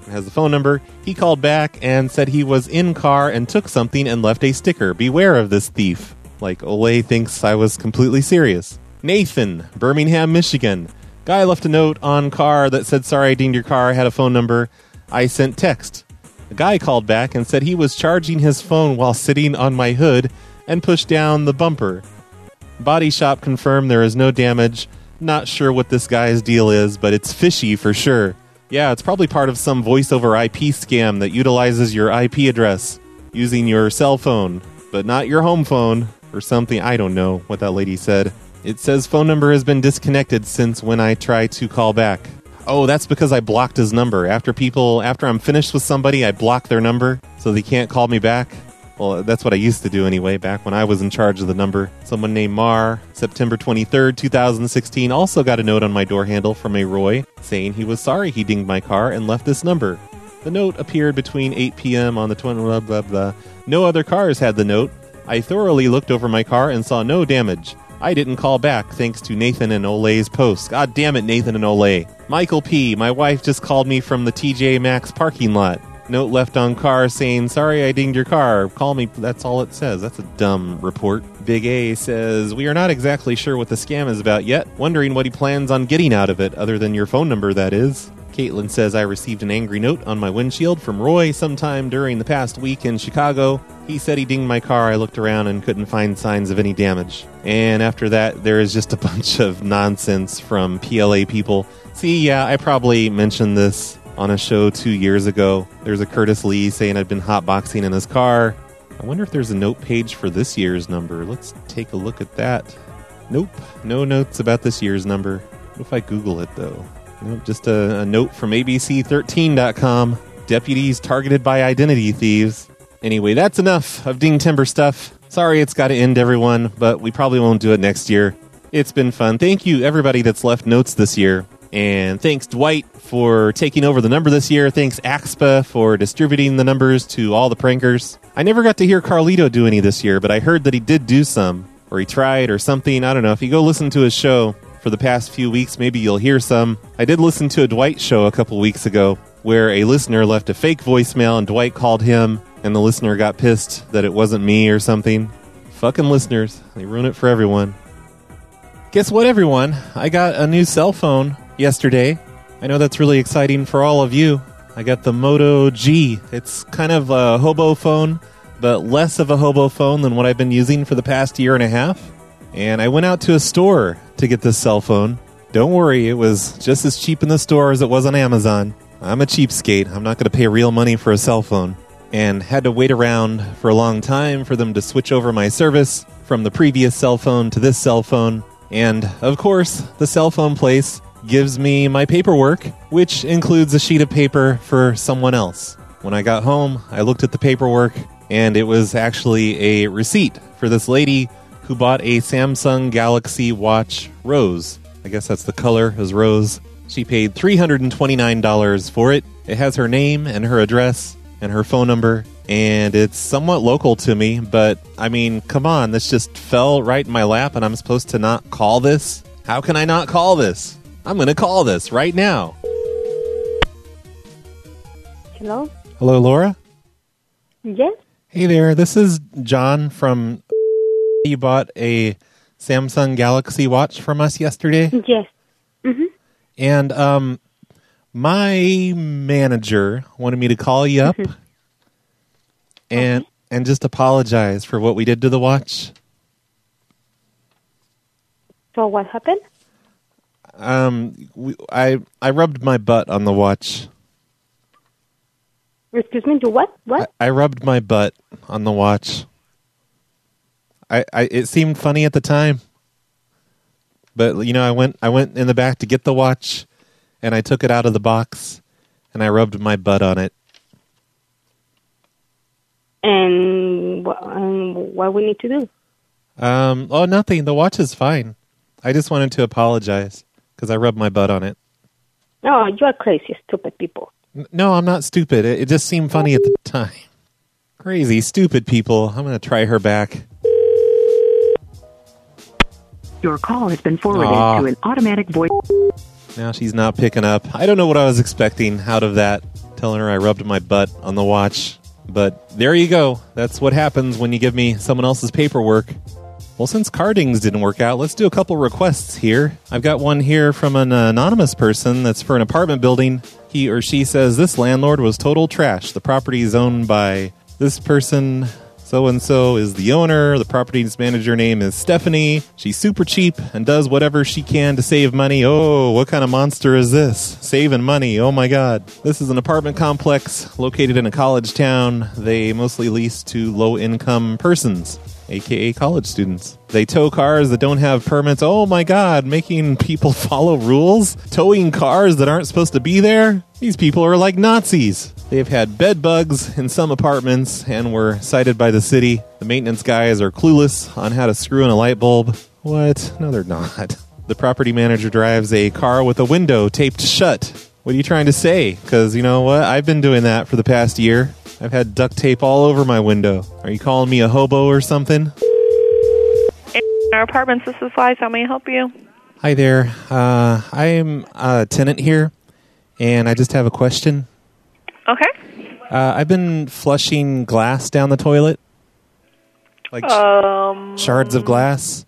It has the phone number. He called back and said he was in car and took something and left a sticker. Beware of this thief. Like, Olay thinks I was completely serious. Nathan, Birmingham, Michigan. Guy left a note on car that said, sorry, I dinged your car, had a phone number. I sent text. A guy called back and said he was charging his phone while sitting on my hood and pushed down the bumper. Body shop confirmed there is no damage. Not sure what this guy's deal is, but it's fishy for sure. Yeah, it's probably part of some voice over IP scam that utilizes your IP address using your cell phone, but not your home phone or something. I don't know what that lady said. It says phone number has been disconnected since when I try to call back. Oh, that's because I blocked his number. After I'm finished with somebody, I block their number so they can't call me back. Well, that's what I used to do anyway, back when I was in charge of the number. Someone named Mar, September 23rd, 2016, also got a note on my door handle from a Roy saying he was sorry he dinged my car and left this number. The note appeared between 8 p.m. on the 20th, blah, blah, blah. No other cars had the note. I thoroughly looked over my car and saw no damage. I didn't call back thanks to Nathan and Olay's post. God damn it, Nathan and Olay. Michael P., my wife just called me from the TJ Maxx parking lot. Note left on car saying, sorry I dinged your car. Call me. That's all it says. That's a dumb report. Big A says, we are not exactly sure what the scam is about yet. Wondering what he plans on getting out of it, other than your phone number, that is. Caitlin says, I received an angry note on my windshield from Roy sometime during the past week in Chicago. He said he dinged my car. I looked around and couldn't find signs of any damage. And after that, there is just a bunch of nonsense from PLA people. See, yeah, I probably mentioned this on a show 2 years ago. There's a Curtis Lee saying I'd been hotboxing in his car. I wonder if there's a note page for this year's number. Let's take a look at that. Nope, no notes about this year's number. What if I Google it, though? Nope, just a note from ABC13.com. Deputies targeted by identity thieves. Anyway, that's enough of Ding Timber stuff. Sorry it's got to end, everyone, but we probably won't do it next year. It's been fun. Thank you, everybody that's left notes this year. And thanks, Dwight, for taking over the number this year. Thanks, AXPA, for distributing the numbers to all the prankers. I never got to hear Carlito do any this year, but I heard that he did do some, or he tried, or something. I don't know. If you go listen to his show for the past few weeks, maybe you'll hear some. I did listen to a Dwight show a couple weeks ago, where a listener left a fake voicemail, and Dwight called him, and the listener got pissed that it wasn't me or something. Fucking listeners. They ruin it for everyone. Guess what, everyone? I got a new cell phone yesterday. I know that's really exciting for all of you. I got the Moto G. It's kind of a hobo phone, but less of a hobo phone than what I've been using for the past year and a half. And I went out to a store to get this cell phone. Don't worry, it was just as cheap in the store as it was on Amazon. I'm a cheapskate. I'm not going to pay real money for a cell phone. And had to wait around for a long time for them to switch over my service from the previous cell phone to this cell phone. And, of course, the cell phone place gives me my paperwork, which includes a sheet of paper for someone else. When I got home, I looked at the paperwork, and it was actually a receipt for this lady who bought a Samsung Galaxy Watch Rose. I guess that's the color, is rose. She paid $329 for it. It has her name and her address and her phone number, and it's somewhat local to me, but, I mean, come on, this just fell right in my lap, and I'm supposed to not call this? How can I not call this? I'm going to call this right now. Hello? Hello, Laura? Yes? Hey there, this is John from... You bought a Samsung Galaxy Watch from us yesterday? Yes. Mm-hmm. And my manager wanted me to call you up and just apologize for what we did to the watch. So what happened? I rubbed my butt on the watch. Excuse me, do what? What? I rubbed my butt on the watch. It seemed funny at the time, but you know, I went in the back to get the watch, and I took it out of the box, and I rubbed my butt on it. And what we need to do? Oh, nothing. The watch is fine. I just wanted to apologize because I rubbed my butt on it. No, you are crazy, stupid people. No, I'm not stupid. It just seemed funny at the time. Crazy, stupid people. I'm going to try her back. Your call has been forwarded to an automatic voice. Now she's not picking up. I don't know what I was expecting out of that telling her I rubbed my butt on the watch. But there you go. That's what happens when you give me someone else's paperwork. Well, since cardings didn't work out, let's do a couple requests here. I've got one here from an anonymous person that's for an apartment building. He or she says, this landlord was total trash. The property is owned by this person. So-and-so is the owner. The property's manager name is Stephanie. She's super cheap and does whatever she can to save money. Oh, what kind of monster is this? Saving money. Oh, my God. This is an apartment complex located in a college town. They mostly lease to low-income persons, a.k.a. college students. They tow cars that don't have permits. Oh, my God. Making people follow rules? Towing cars that aren't supposed to be there? These people are like Nazis. They've had bed bugs in some apartments and were cited by the city. The maintenance guys are clueless on how to screw in a light bulb. What? No, they're not. The property manager drives a car with a window taped shut. What are you trying to say? Because you know what? I've been doing that for the past year. I've had duct tape all over my window. Are you calling me a hobo or something? In our apartments, this is Liz. How may I help you? Hi there. I'm a tenant here, and I just have a question. Okay. I've been flushing glass down the toilet, like shards of glass,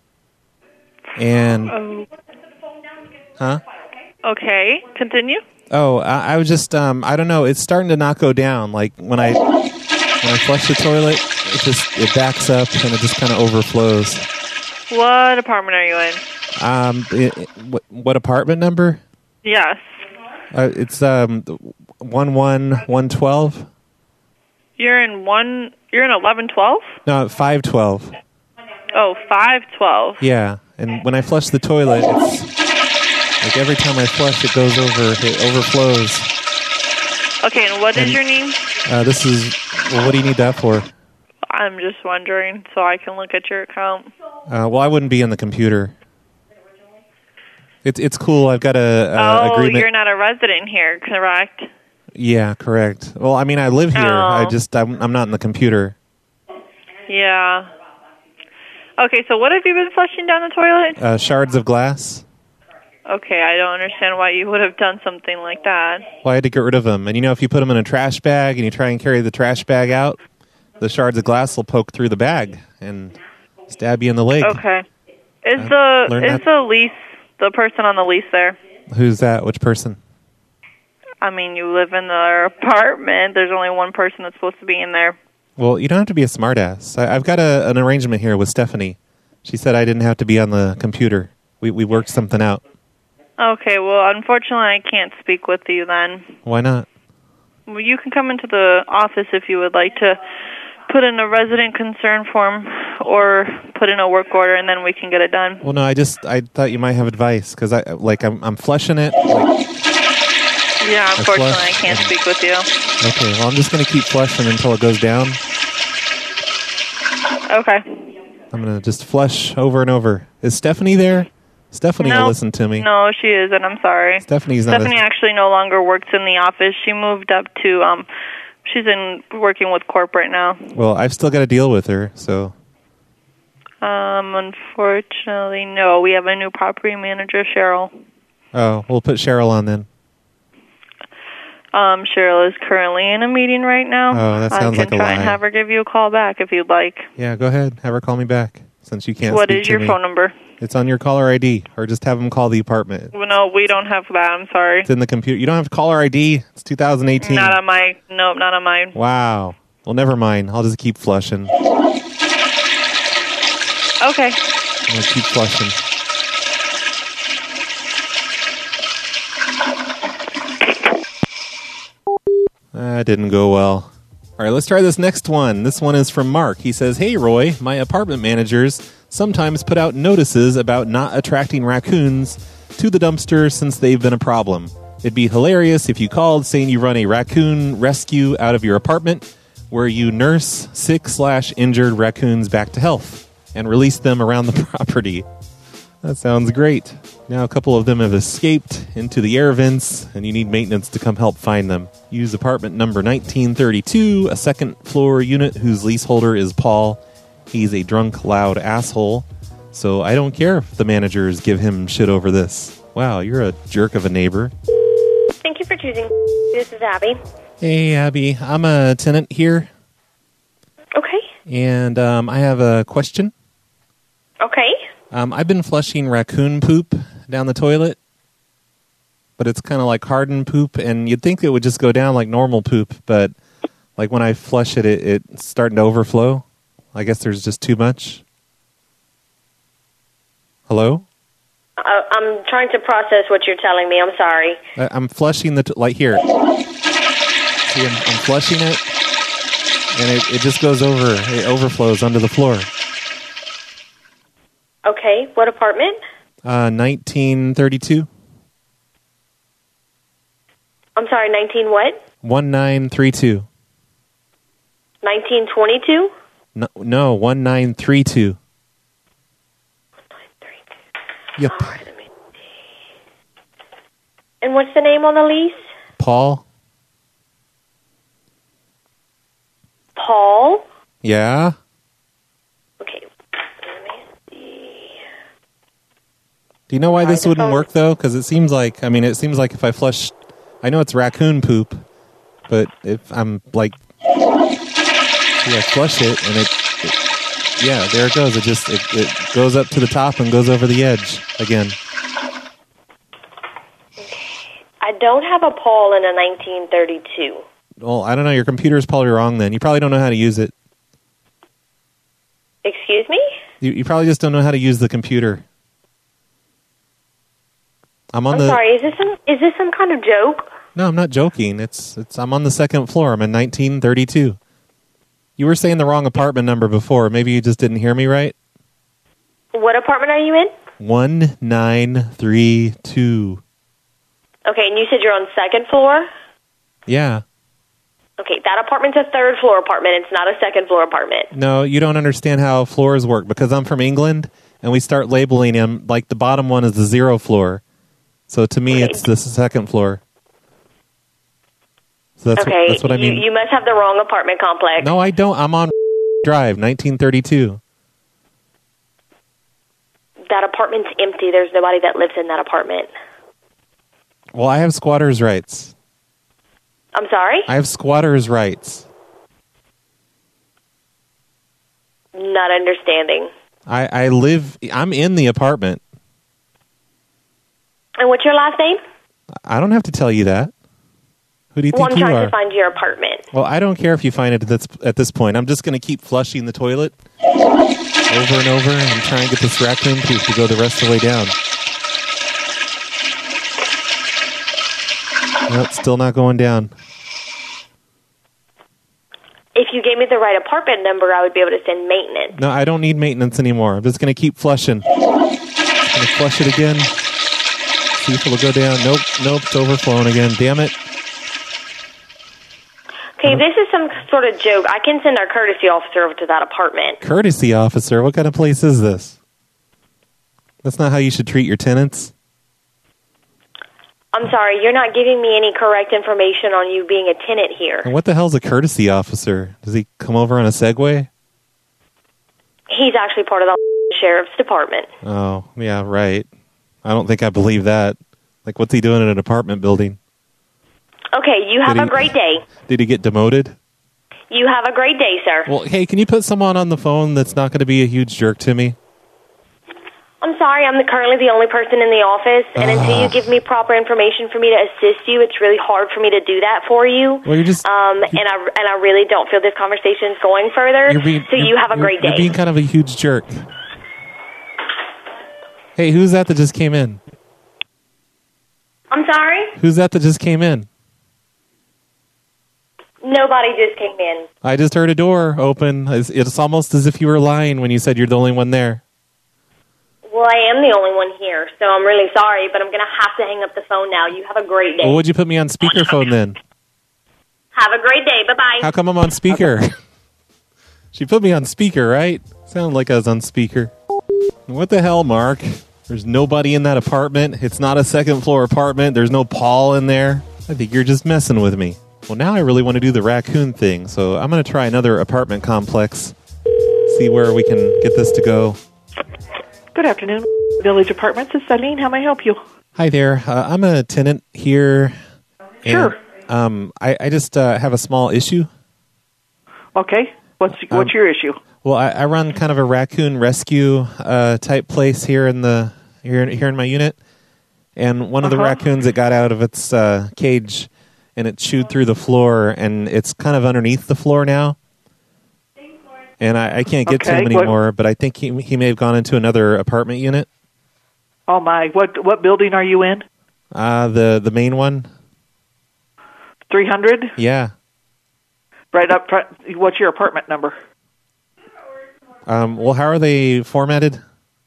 and huh? Okay, continue. Oh, I was just I don't know. It's starting to not go down. Like when I flush the toilet, it backs up and it just kind of overflows. What apartment are you in? What apartment number? Yes. It's 11112. You're in 1112? No, 512. Oh, 512. Yeah, and when I flush the toilet, it's like every time I flush, it overflows. Okay, and what is your name? This is. Well, what do you need that for? I'm just wondering, so I can look at your account. Well, I wouldn't be on the computer. It's cool. I've got a agreement. You're not a resident here, correct? Yeah, correct. Well, I mean, I live here. I'm not in the computer. Yeah. Okay, so what have you been flushing down the toilet? Shards of glass. Okay, I don't understand why you would have done something like that. Well, I had to get rid of them. And you know, if you put them in a trash bag and you try and carry the trash bag out, the shards of glass will poke through the bag and stab you in the leg. Okay. Is the lease, the person on the lease there? Who's that? Which person? I mean, you live in their apartment. There's only one person that's supposed to be in there. Well, you don't have to be a smartass. I've got an arrangement here with Stephanie. She said I didn't have to be on the computer. We worked something out. Okay, well, unfortunately, I can't speak with you then. Why not? Well, you can come into the office if you would like to put in a resident concern form or put in a work order, and then we can get it done. Well, no, I thought you might have advice, because I'm flushing it. Yeah, unfortunately, I can't speak with you. Okay, well, I'm just going to keep flushing until it goes down. Okay. I'm going to just flush over and over. Is Stephanie there? Stephanie will listen to me. No, she isn't. I'm sorry. Stephanie actually no longer works in the office. She moved up to, she's working with corporate now. Well, I've still got to deal with her, so. Unfortunately, no. We have a new property manager, Cheryl. Oh, we'll put Cheryl on then. Cheryl is currently in a meeting right now. Oh, that sounds like a lie. I can try and have her give you a call back if you'd like. Yeah, go ahead. Have her call me back, since you can't What speak is to your me. phone number? It's on your caller ID, or just have them call the apartment. Well, no, we don't have that. I'm sorry. It's in the computer. You don't have caller ID? It's 2018. Not on mine. Nope, not on mine. Wow. Well, never mind. I'll just keep flushing. Okay. I'm going to keep flushing. That didn't go well. All right, let's try this next one. This one is from Mark. He says, "Hey, Roy, my apartment managers sometimes put out notices about not attracting raccoons to the dumpster since they've been a problem. It'd be hilarious if you called saying you run a raccoon rescue out of your apartment where you nurse sick/injured raccoons back to health and release them around the property." That sounds great. Now a couple of them have escaped into the air vents, and you need maintenance to come help find them. Use apartment number 1932, a second-floor unit whose leaseholder is Paul. He's a drunk, loud asshole, so I don't care if the managers give him shit over this. Wow, you're a jerk of a neighbor. Thank you for choosing. This is Abby. Hey, Abby. I'm a tenant here. Okay. And I have a question. Okay. I've been flushing raccoon poop down the toilet, but it's kind of like hardened poop, and you'd think it would just go down like normal poop, but like when I flush it, it's starting to overflow. I guess there's just too much. Hello? I'm trying to process what you're telling me. I'm sorry. I'm flushing like here. See, I'm flushing it, and it just goes over. It overflows onto the floor. Okay. What apartment? 1932. I'm sorry, 19 what? 1932. 1922? No, 1932. 1932. Yep. All right, let me see. And what's the name on the lease? Paul. Paul? Yeah? Okay. Let me see. Do you know why this wouldn't work, though? Because it seems like if I flush... I know it's raccoon poop, but if I'm like... I flush it, and yeah, there it goes. It goes up to the top and goes over the edge again. I don't have a Paul in a 1932. Well, I don't know. Your computer's probably wrong then. You probably don't know how to use it. Excuse me? You probably just don't know how to use the computer. I'm sorry. Is this some kind of joke? No, I'm not joking. I'm on the second floor. I'm in 1932. You were saying the wrong apartment number before. Maybe you just didn't hear me right. What apartment are you in? 1932. Okay, and you said you're on second floor? Yeah. Okay, that apartment's a third floor apartment. It's not a second floor apartment. No, you don't understand how floors work because I'm from England and we start labeling them like the bottom one is the 0 floor. So to me, it's the second floor. So that's what I mean. You must have the wrong apartment complex. No, I don't. I'm on Drive, 1932. That apartment's empty. There's nobody that lives in that apartment. Well, I have squatter's rights. I'm sorry? I have squatter's rights. Not understanding. I'm in the apartment. And what's your last name? I don't have to tell you that. Who do you think you are? I'm trying to find your apartment. Well, I don't care if you find it at this point. I'm just going to keep flushing the toilet over and over and try and get this raccoon poop to go the rest of the way down. No, it's still not going down. If you gave me the right apartment number, I would be able to send maintenance. No, I don't need maintenance anymore. I'm just going to keep flushing. I'm going to flush it again. See if it'll go down. Nope, it's overflowing again. Damn it. Okay, this is some sort of joke. I can send our courtesy officer over to that apartment. Courtesy officer? What kind of place is this? That's not how you should treat your tenants. I'm sorry, you're not giving me any correct information on you being a tenant here. And what the hell's a courtesy officer? Does he come over on a Segway? He's actually part of the sheriff's department. Oh, yeah, right. I don't think I believe that. Like, what's he doing in an apartment building? Okay, you have a great day. Did he get demoted? You have a great day, sir. Well, hey, can you put someone on the phone that's not going to be a huge jerk to me? I'm sorry, I'm currently the only person in the office, and until you give me proper information for me to assist you, it's really hard for me to do that for you. Well, you're just... and I really don't feel this conversation's going further, so you have a great day. You're being kind of a huge jerk. Hey, who's that just came in? I'm sorry? Who's that just came in? Nobody just came in. I just heard a door open. It's almost as if you were lying when you said you're the only one there. Well, I am the only one here, so I'm really sorry, but I'm going to have to hang up the phone now. You have a great day. Well, would you put me on speakerphone then? Have a great day. Bye-bye. How come I'm on speaker? She put me on speaker, right? Sounded like I was on speaker. What the hell, Mark? There's nobody in that apartment. It's not a second-floor apartment. There's no Paul in there. I think you're just messing with me. Well, now I really want to do the raccoon thing, so I'm going to try another apartment complex, see where we can get this to go. Good afternoon, Village Apartments. This is Eileen. How may I help you? Hi there. I'm a tenant here. Sure. I just have a small issue. Okay. What's your issue? Well, I run kind of a raccoon rescue type place here in my unit, and one of the raccoons that got out of its cage and it chewed through the floor, and it's kind of underneath the floor now. And I can't get to him anymore, but I think he may have gone into another apartment unit. Oh my! What building are you in? The main one. 300. Yeah. Right up front. What's your apartment number? Well, how are they formatted?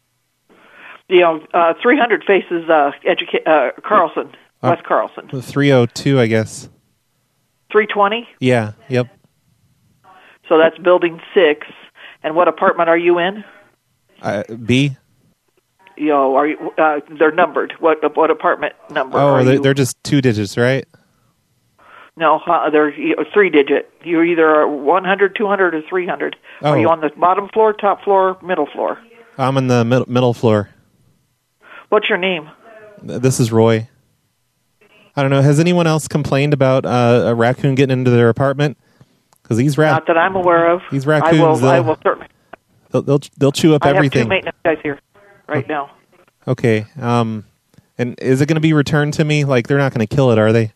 300 faces Carlson, West Carlson. 302, I guess. 320. Yeah. Yep. So that's building 6. And what apartment are you in? B. Are you? They're numbered. What apartment number? Oh, they're just 2 digits, right? No, they're 3-digit. You're either 100, 200, or 300. Oh. Are you on the bottom floor, top floor, middle floor? I'm in the middle floor. What's your name? This is Roy. I don't know. Has anyone else complained about a raccoon getting into their apartment? Because not that I'm aware of. These raccoons, I will certainly. They'll chew up everything. I have 2 maintenance guys here right now. Okay. And is it going to be returned to me? Like, they're not going to kill it, are they?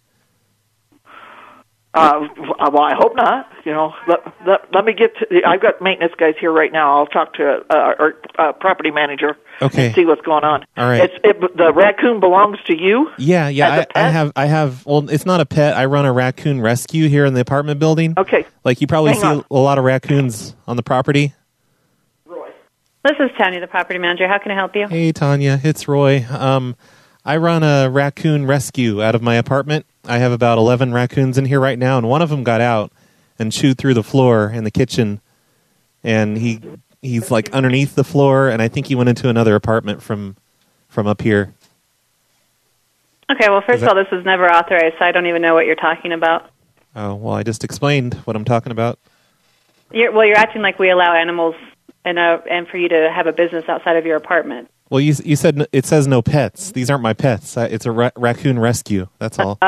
Well, I hope not. Let me get to. I've got maintenance guys here right now. I'll talk to our property manager and see what's going on. All right. The raccoon belongs to you. Yeah. I have. Well, it's not a pet. I run a raccoon rescue here in the apartment building. Okay. Like you probably see a lot of raccoons on the property. Roy. This is Tanya, the property manager. How can I help you? Hey, Tanya. It's Roy. I run a raccoon rescue out of my apartment. I have about 11 raccoons in here right now, and one of them got out and chewed through the floor in the kitchen, and he's like underneath the floor, and I think he went into another apartment from up here. Okay, well, first of all, this is never authorized, so I don't even know what you're talking about. Oh, well, I just explained what I'm talking about. You're acting like we allow animals and for you to have a business outside of your apartment. Well, you said it says no pets. These aren't my pets. It's a raccoon rescue. That's all.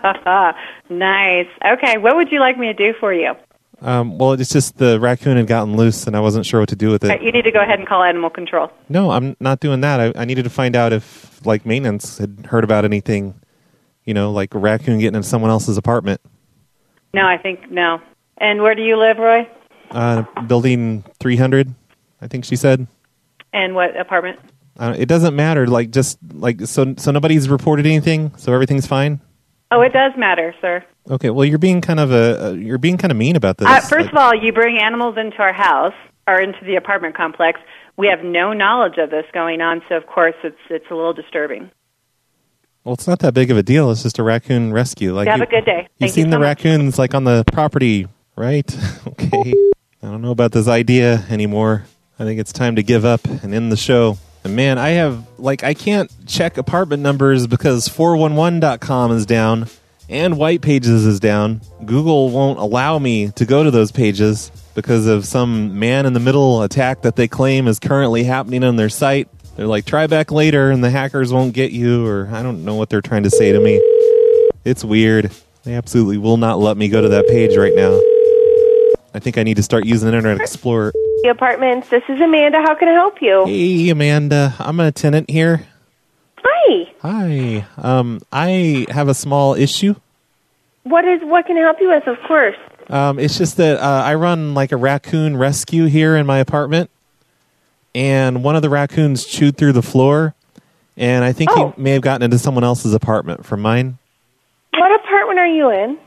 Nice. Okay, what would you like me to do for you? Well, it's just the raccoon had gotten loose, and I wasn't sure what to do with it. Right, you need to go ahead and call animal control. No, I'm not doing that. I needed to find out if, like, maintenance had heard about anything, like a raccoon getting into someone else's apartment. No, I think no. And where do you live, Roy? Building 300, I think she said. And what apartment? It doesn't matter. So nobody's reported anything. So everything's fine. Oh, it does matter, sir. Okay. Well, you're being kind of mean about this. First of all, you bring animals into our house or into the apartment complex. We have no knowledge of this going on, so of course it's a little disturbing. Well, it's not that big of a deal. It's just a raccoon rescue. Have a good day. You've seen the raccoons like on the property, right? Okay. I don't know about this idea anymore. I think it's time to give up and end the show. And man, I can't check apartment numbers because 411.com is down and White Pages is down. Google won't allow me to go to those pages because of some man-in-the-middle attack that they claim is currently happening on their site. They're like, try back later and the hackers won't get you, or I don't know what they're trying to say to me. It's weird. They absolutely will not let me go to that page right now. I think I need to start using Internet Explorer. Apartments. This is Amanda. How can I help you? Hey, Amanda. I'm a tenant here. Hi. Hi. I have a small issue. What can I help you with? Of course. It's just that I run like a raccoon rescue here in my apartment, and one of the raccoons chewed through the floor, and I think he may have gotten into someone else's apartment from mine. What apartment are you in?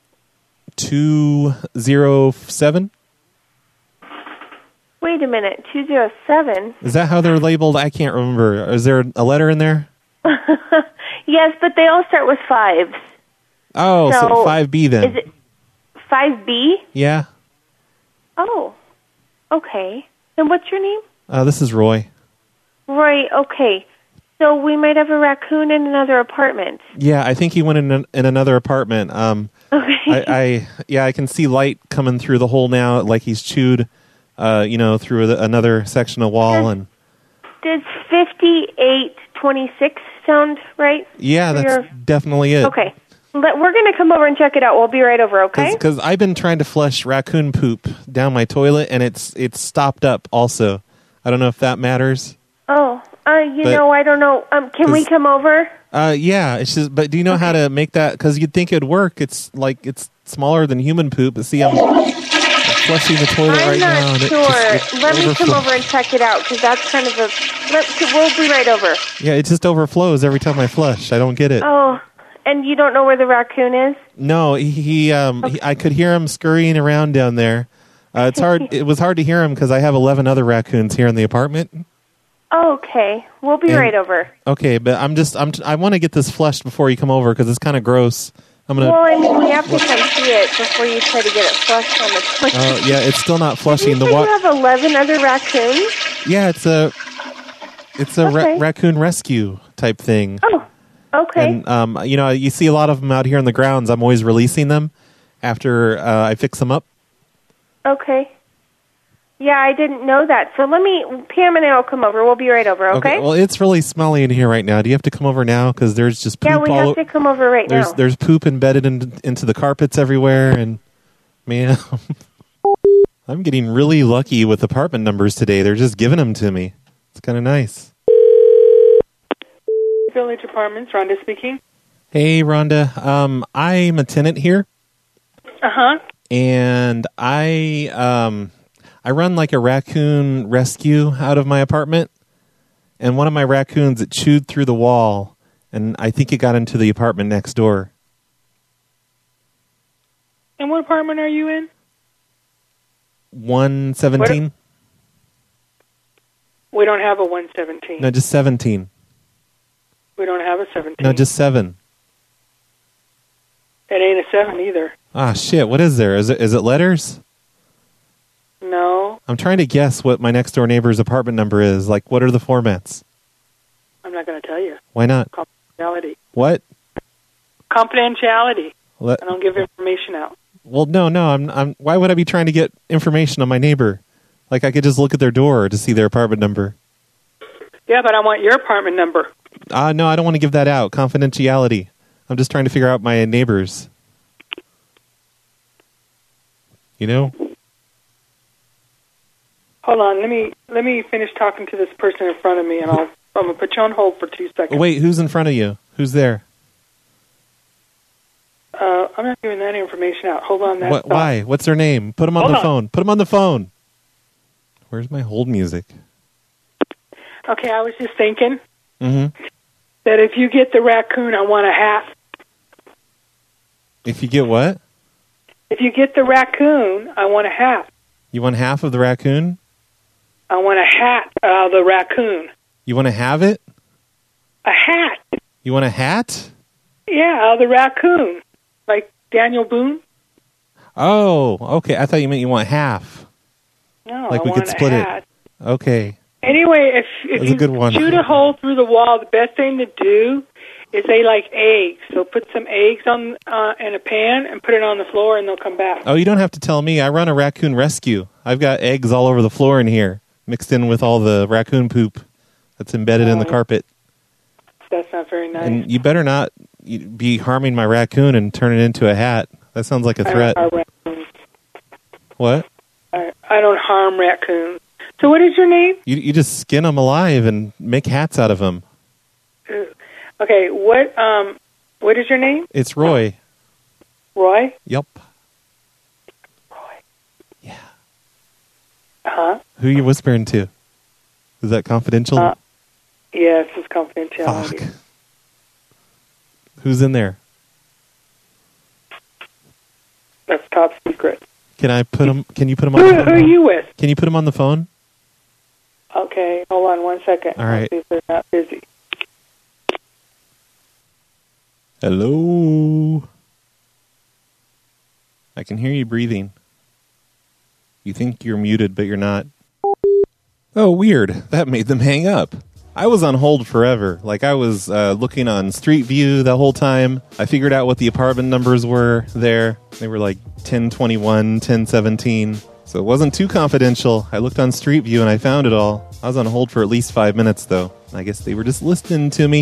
207. Wait a minute, 207? Is that how they're labeled? I can't remember. Is there a letter in there? Yes, but they all start with 5s. Oh, so 5B then. Is it 5B? Yeah. Oh, okay. And what's your name? This is Roy. Roy, okay. So we might have a raccoon in another apartment. Yeah, I think he went in another apartment. Okay. I can see light coming through the hole now, like he's chewed, through another section of wall. Does 5826 sound right? Yeah, that's definitely it. Okay. We're going to come over and check it out. We'll be right over, okay? Because I've been trying to flush raccoon poop down my toilet, and it's stopped up also. I don't know if that matters. Oh, I don't know. Can we come over? Yeah, it's just. But do you know how to make that? Because you'd think it'd work. It's smaller than human poop. But see, I'm flushing the toilet right now. I'm not sure. Let me come over and check it out, because that's kind of we'll be right over. Yeah, it just overflows every time I flush. I don't get it. Oh. And you don't know where the raccoon is? No, I could hear him scurrying around down there. It's hard. It was hard to hear him because I have 11 other raccoons here in the apartment. Okay, we'll be right over. Okay, but I want to get this flushed before you come over because it's kind of gross. Well, I mean, we have to come see it before you try to get it flushed on the toilet. Oh, yeah, it's still not flushing. Did you say you have 11 other raccoons? Yeah, it's a raccoon rescue type thing. Oh. Okay. And, you see a lot of them out here on the grounds. I'm always releasing them after I fix them up. Okay. Yeah, I didn't know that. So Pam and I will come over. We'll be right over, okay? Well, it's really smelly in here right now. Do you have to come over now? Because there's just poop all over. Yeah, we have to come over right now. There's poop embedded into the carpets everywhere. And, man, I'm getting really lucky with apartment numbers today. They're just giving them to me. It's kind of nice. Village Apartments, Rhonda speaking. Hey, Rhonda. I'm a tenant here. Uh-huh. And I run like a raccoon rescue out of my apartment. And one of my raccoons, it chewed through the wall. And I think it got into the apartment next door. And what apartment are you in? 117. We don't have a 117. No, just 17. We don't have a 17. No, just 7. It ain't a 7 either. Ah, shit. What is there? Is it letters? No. I'm trying to guess what my next door neighbor's apartment number is. Like, what are the formats? I'm not going to tell you. Why not? Confidentiality. What? Confidentiality. I don't give information out. Well, no. I'm. Why would I be trying to get information on my neighbor? Like, I could just look at their door to see their apartment number. Yeah, but I want your apartment number. No, I don't want to give that out. Confidentiality. I'm just trying to figure out my neighbors. You know? Hold on. Let me finish talking to this person in front of me, and I'm going to put you on hold for 2 seconds. Oh, wait, who's in front of you? Who's there? I'm not giving that information out. Hold on. Why? What's their name? Put them on the phone. Put them on the phone. Where's my hold music? Okay, I was just thinking that if you get the raccoon, I want a hat. If you get what? If you get the raccoon, I want a hat. You want half of the raccoon? I want a hat out of the raccoon. You want to have it? A hat. You want a hat? Yeah, out of the raccoon. Like Daniel Boone? Oh, okay. I thought you meant you want half. No, like I we want could split a it. hat. Okay. Anyway, if That's you a good one. shoot a hole through the wall, the best thing to do is they like eggs. So put some eggs on in a pan and put it on the floor, and they'll come back. Oh, you don't have to tell me. I run a raccoon rescue. I've got eggs all over the floor in here, mixed in with all the raccoon poop that's embedded in the carpet. That's not very nice. And you better not be harming my raccoon and turn it into a hat. That sounds like a threat. I don't harm raccoons. What? I don't harm raccoons. So what is your name? You just skin them alive and make hats out of them. Okay, what is your name? It's Roy. Roy? Yep. Roy. Yeah. Huh? Who are you whispering to? Is that confidential? Yes, it's confidentiality. Fuck. Who's in there? That's top secret. Can you put him on Who the phone? are you with? Can you put him on the phone? Okay, hold on 1 second. All right. I'll see if they're not busy. Hello? I can hear you breathing. You think you're muted, but you're not. Oh, weird. That made them hang up. I was on hold forever. Like, I was looking on Street View the whole time. I figured out what the apartment numbers were there. They were like 1021, 1017. So it wasn't too confidential. I looked on Street View and I found it all. I was on hold for at least 5 minutes, though. I guess they were just listening to me.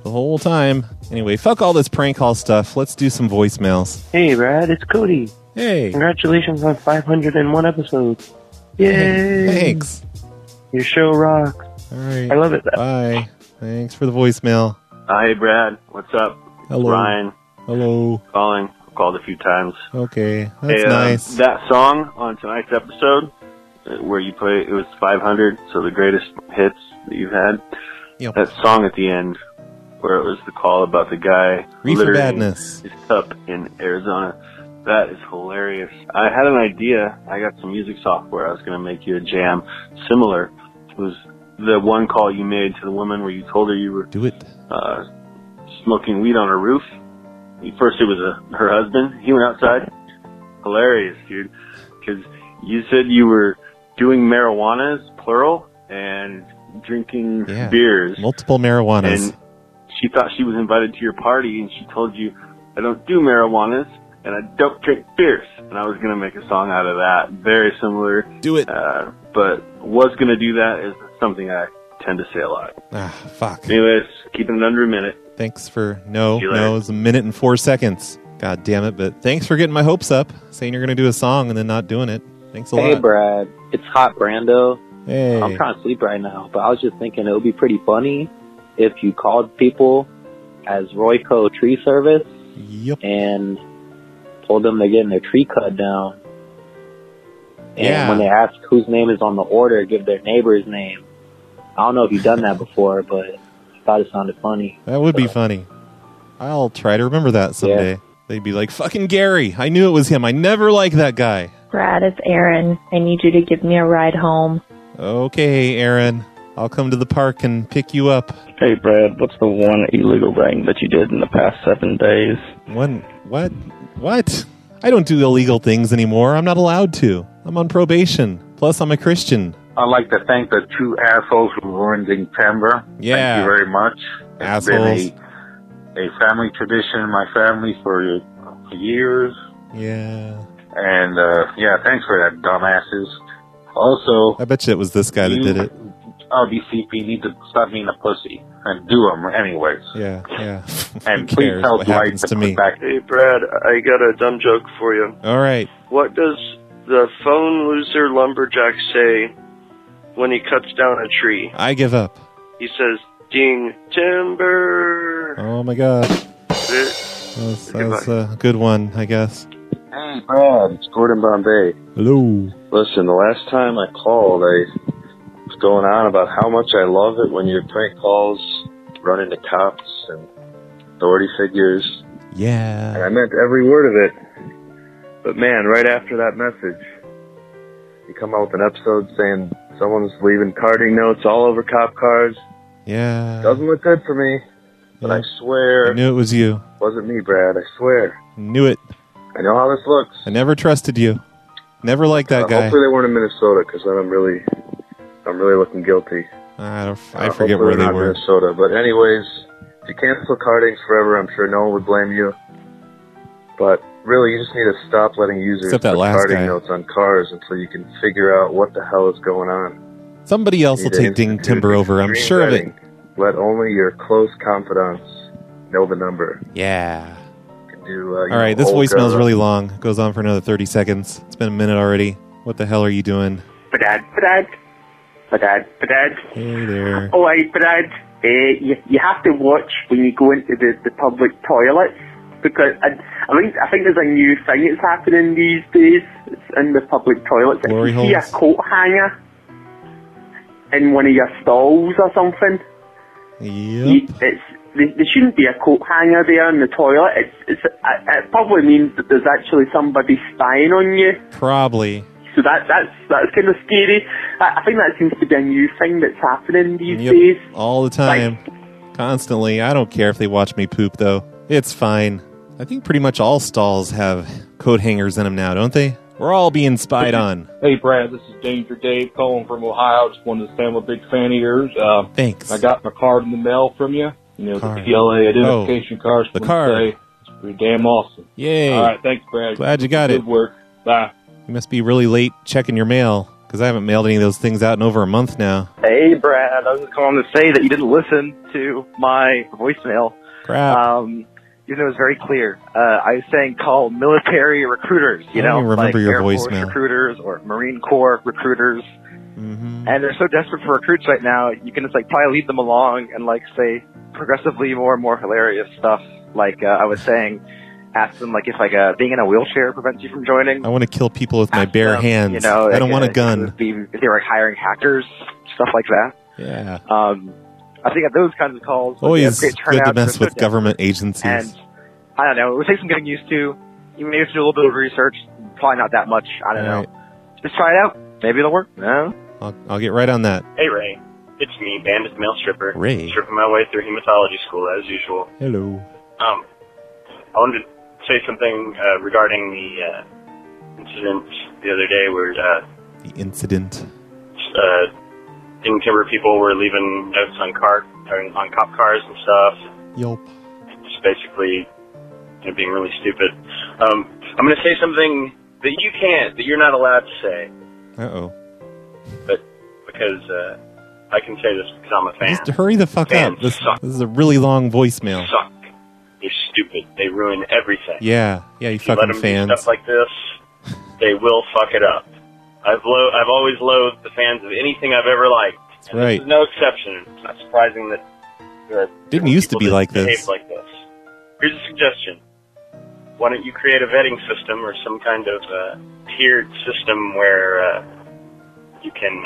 the whole time. Anyway, fuck all this prank call stuff. Let's do some voicemails. Hey, Brad, it's Cody. Hey. Congratulations on 501 episodes. Yay. Thanks. Your show rocks. All right. I love it. Bye. Thanks for the voicemail. Hi, Brad. What's up? Hello. Ryan. Hello. Calling. I've called a few times. Okay. That's Hey, nice. That song on tonight's episode, where you play, it was 500, so the greatest hits that you've had. Yep. That song at the end, where it was the call about the guy Reefer littering Badness. his cup in Arizona. That is hilarious. I had an idea. I got some music software. I was going to make you a jam similar. It was the one call you made to the woman where you told her you were smoking weed on her roof. First it was her husband. He went outside. Hilarious, dude. Because you said you were doing marijuanas, plural, and drinking beers. Multiple marijuanas. And she thought she was invited to your party, and she told you, I don't do marijuanas, and I don't drink beers. And I was going to make a song out of that. Very similar. Do it. But was going to do that is something I tend to say a lot. Fuck. Anyways, keeping it under a minute. Thanks for... No, See you later. it was a minute and 4 seconds. God damn it. But thanks for getting my hopes up, saying you're going to do a song and then not doing it. Thanks a lot. Hey, Brad. It's Hot Brando. Hey. I'm trying to sleep right now, but I was just thinking it would be pretty funny if you called people as Royco Tree Service and told them they're getting their tree cut down. And when they ask whose name is on the order, give their neighbor's name. I don't know if you've done that before, but I thought it sounded funny. That would be funny. I'll try to remember that someday. Yeah. They'd be like, fucking Gary. I knew it was him. I never liked that guy. Brad, it's Aaron. I need you to give me a ride home. Okay, Aaron. I'll come to the park and pick you up. Hey, Brad, what's the one illegal thing that you did in the past 7 days? What? I don't do illegal things anymore. I'm not allowed to. I'm on probation. Plus, I'm a Christian. I'd like to thank the two assholes who ruined Timber. Yeah. Thank you very much. Assholes. It's been a family tradition in my family for years. Yeah. And, thanks for that, dumbasses. Also... I bet you it was this guy that did it. RDCP need to stop being a pussy and do them anyways. Yeah. And Who please cares tell what Dwight happens to to put me? back. Hey, Brad, I got a dumb joke for you. All right. What does the phone loser lumberjack say when he cuts down a tree? I give up. He says, ding, timber. Oh, my God. That's a good one, I guess. Hey, Brad, it's Gordon Bombay. Hello. Listen, the last time I called, I was going on about how much I love it when your prank calls run into cops and authority figures. Yeah. And I meant every word of it. But man, right after that message, you come out with an episode saying someone's leaving carding notes all over cop cars. Yeah. Doesn't look good for me. But I swear... I knew it was you. Wasn't me, Brad. I swear. Knew it. I know how this looks. I never trusted you. Never liked that guy. Hopefully they weren't in Minnesota, because then I'm really looking guilty. I forget where they not were. Minnesota. But anyways, if you cancel cardings forever, I'm sure no one would blame you. But really, you just need to stop letting users Except that put last carding guy. notes on cars until you can figure out what the hell is going on. Somebody else will take Ding Timber over. I'm sure of it. Let only your close confidants know the number. Yeah. All All right, this voicemail is really long. It goes on for another 30 seconds. It's been a minute already. What the hell are you doing? Brad. Hey there. All right, Brad. You have to watch when you go into the public toilets, because I think there's a new thing that's happening these days. It's in the public toilets. Glory if you see a holes. coat hanger in one of your stalls or something, there shouldn't be a coat hanger there in the toilet. It probably means that there's actually somebody spying on you. Probably. So that's kind of scary. I think that seems to be a new thing that's happening these days. All the time. Constantly. I don't care if they watch me poop, though. It's fine. I think pretty much all stalls have coat hangers in them now, don't they? We're all being spied on. Hey, Brad, this is Danger Dave calling from Ohio. Just wanted to say I'm a big fan of yours. Thanks. I got my card in the mail from you. You know, Card. the PLA identification card. the card. It's pretty damn awesome. Yay. All right, thanks, Brad. Glad you got it. Good work. Bye. You must be really late checking your mail, because I haven't mailed any of those things out in over a month now. Hey, Brad. I was just calling to say that you didn't listen to my voicemail. Crap. Even though it was very clear. I was saying call military recruiters, I don't even remember your Air Force voicemail. recruiters or Marine Corps recruiters. Mm-hmm. And they're so desperate for recruits right now, you can just probably lead them along and say progressively more and more hilarious stuff. I was saying, ask them if being in a wheelchair prevents you from joining. I want to kill people with my bare hands. I don't want a gun. If they're hiring hackers, stuff like that. Yeah. I think at those kinds of calls, Always great good to turnout. mess They're with so government agencies. And I don't know. It would take some getting used to. You may have to do a little bit of research. Probably not that much. I don't know. Just try it out. Maybe it'll work. No. I'll get right on that. Hey, Ray. It's me, Bandit Male Stripper. Ray. Stripping my way through hematology school, as usual. Hello. I wanted to say something regarding the incident the other day where the incident. Ding Timber people were leaving notes on cop cars and stuff. Yup. Just basically being really stupid. I'm going to say something that you're not allowed to say. Uh-oh. But because I can say this because I'm a fan. Just hurry the fuck up. This is a really long voicemail. Suck. They're stupid. They ruin everything. Yeah, you If you fucking let them fans. do stuff like this, they will fuck it up. I've always loathed the fans of anything I've ever liked. That's and right. This is no exception. It's not surprising that Didn't used to people be just like this. behave like this. Here's a suggestion. Why don't you create a vetting system or some kind of tiered system where you can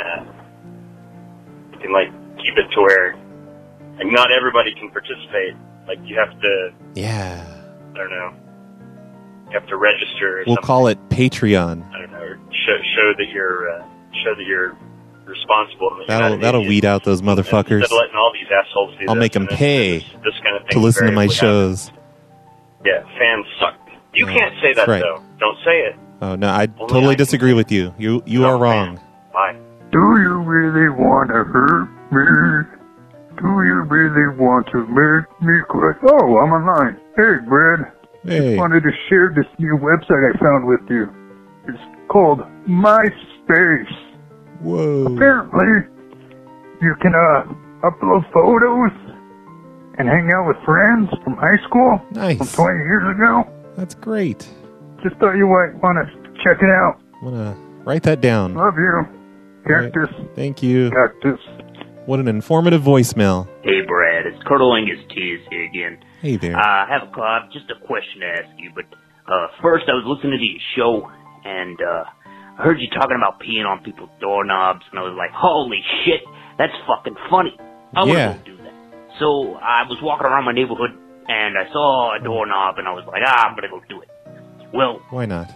keep it to where not everybody can participate. You have to. Yeah. I don't know. You have to register. Or We'll something. call it Patreon. I don't know. Or show that you're responsible. And that you're not an That'll idiot. weed out those motherfuckers. Instead of letting all these assholes do I'll this make them and pay this kind of thing to listen to my invariably shows. happens. Yeah, fans suck. You can't say that's that right. though. Don't say it. Oh no, I totally disagree with you. You are wrong. Bye. Do you really want to hurt me? Do you really want to make me cry? Oh, I'm online. Hey, Brad. Hey. Just wanted to share this new website I found with you. It's called MySpace. Whoa. Apparently, you can upload photos and hang out with friends from high school. Nice. From 20 years ago. That's great. Just thought you might want to check it out. I'm gonna write that down. Love you. Cactus. Right. Thank you. Cactus. What an informative voicemail. Hey, Brad. It's Curtlingus Tears here again. Hey there. I have just a question to ask you, but first I was listening to your show, and I heard you talking about peeing on people's doorknobs, and I was like, holy shit, that's fucking funny. I want to go do that. So I was walking around my neighborhood, and I saw a doorknob, and I was like, I'm going to go do it. Well, why not?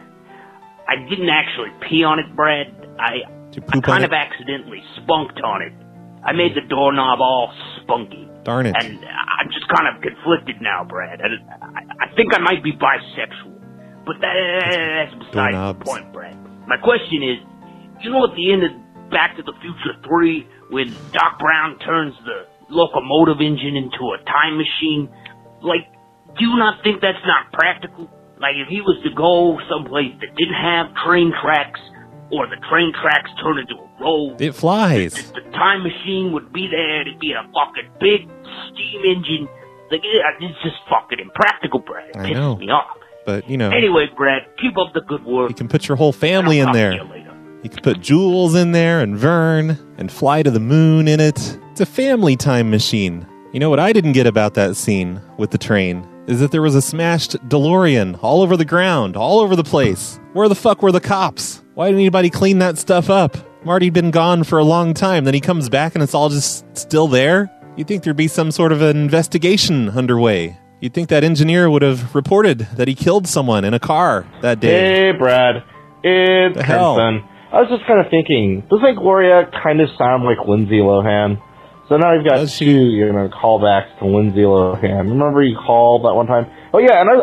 I didn't actually pee on it, Brad. I kind of accidentally spunked on it. I made the doorknob all spunky. Darn it. And I'm just kind of conflicted now, Brad. I think I might be bisexual. But that's besides the point, Brad. My question is, you know at the end of Back to the Future 3, when Doc Brown turns the locomotive engine into a time machine, do you not think that's not practical? If he was to go someplace that didn't have train tracks, or the train tracks turn into a road. It flies. The time machine would be there. It'd be a fucking big steam engine. It's just fucking impractical, Brad. It pisses me off. But, Anyway, Brad, keep up the good work. You can put your whole family in there. You can put Jules in there and Vern and fly to the moon in it. It's a family time machine. You know what I didn't get about that scene with the train is that there was a smashed DeLorean all over the ground, all over the place. Where the fuck were the cops? Why didn't anybody clean that stuff up? Marty'd been gone for a long time. Then he comes back and it's all just still there? You'd think there'd be some sort of an investigation underway. You'd think that engineer would have reported that he killed someone in a car that day. Hey, Brad. It's Kenson. I was just kind of thinking, doesn't Gloria kind of sound like Lindsay Lohan? So now you've got two, callbacks to Lindsay Lohan. Remember you called that one time? Oh yeah, and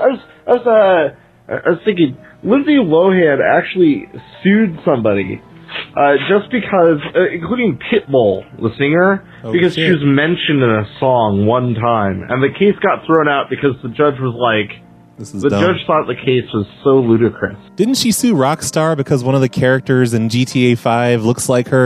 I was thinking, Lindsay Lohan actually sued somebody, just because, including Pitbull, the singer, because she was mentioned in a song one time, and the case got thrown out because the judge was like, judge thought the case was so ludicrous. Didn't she sue Rockstar because one of the characters in GTA 5 looks like her?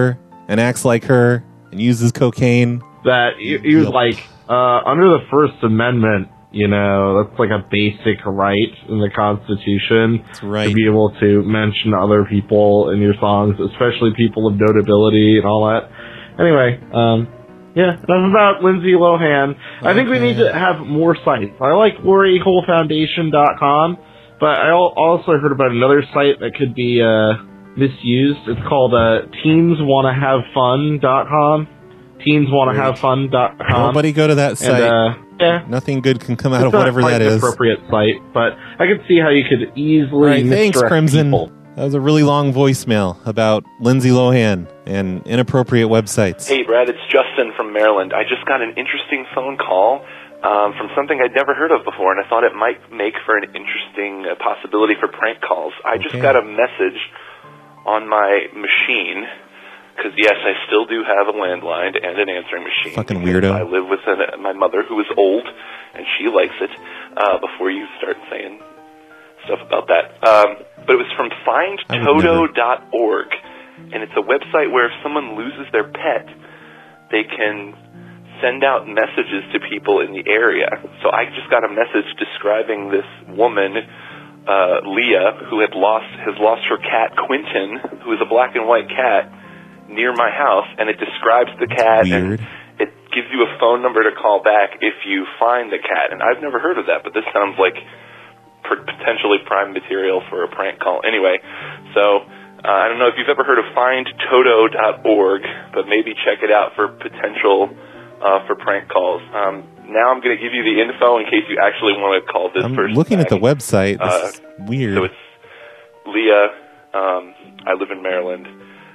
and acts like her and uses cocaine. That he was like, under the First Amendment, you know, that's like a basic right in the Constitution. That's right. To be able to mention other people in your songs, especially people of notability and all that. Anyway, yeah, enough about Lindsay Lohan. I think we need to have more sites. I like GloryHoleFoundation.com, but I also heard about another site that could be misused. It's called TeensWannaHaveFun.com. TeensWannaHaveFun.com. Nobody go to that site. And, yeah. Nothing good can come out of whatever that is. It's not quite an appropriate site, but I could see how you could easily Thanks, misdirect Crimson. people. That was a really long voicemail about Lindsay Lohan and inappropriate websites. Hey, Brad, it's Justin from Maryland. I just got an interesting phone call from something I'd never heard of before, and I thought it might make for an interesting possibility for prank calls. I just got a message on my machine, because, yes, I still do have a landline and an answering machine. Fucking weirdo. I live with my mother, who is old, and she likes it, before you start saying stuff about that. But it was from findtoto.org, and it's a website where if someone loses their pet, they can send out messages to people in the area. So I just got a message describing this woman, Leah, who has lost her cat, Quentin, who is a black and white cat, near my house, and it describes the cat, and it gives you a phone number to call back if you find the cat. And I've never heard of that, but this sounds like potentially prime material for a prank call. Anyway, so I don't know if you've ever heard of findtoto.org, but maybe check it out for potential for prank calls. Now I'm going to give you the info in case you actually want to call this person. I'm looking at the website. This is weird. So it's Leah. I live in Maryland.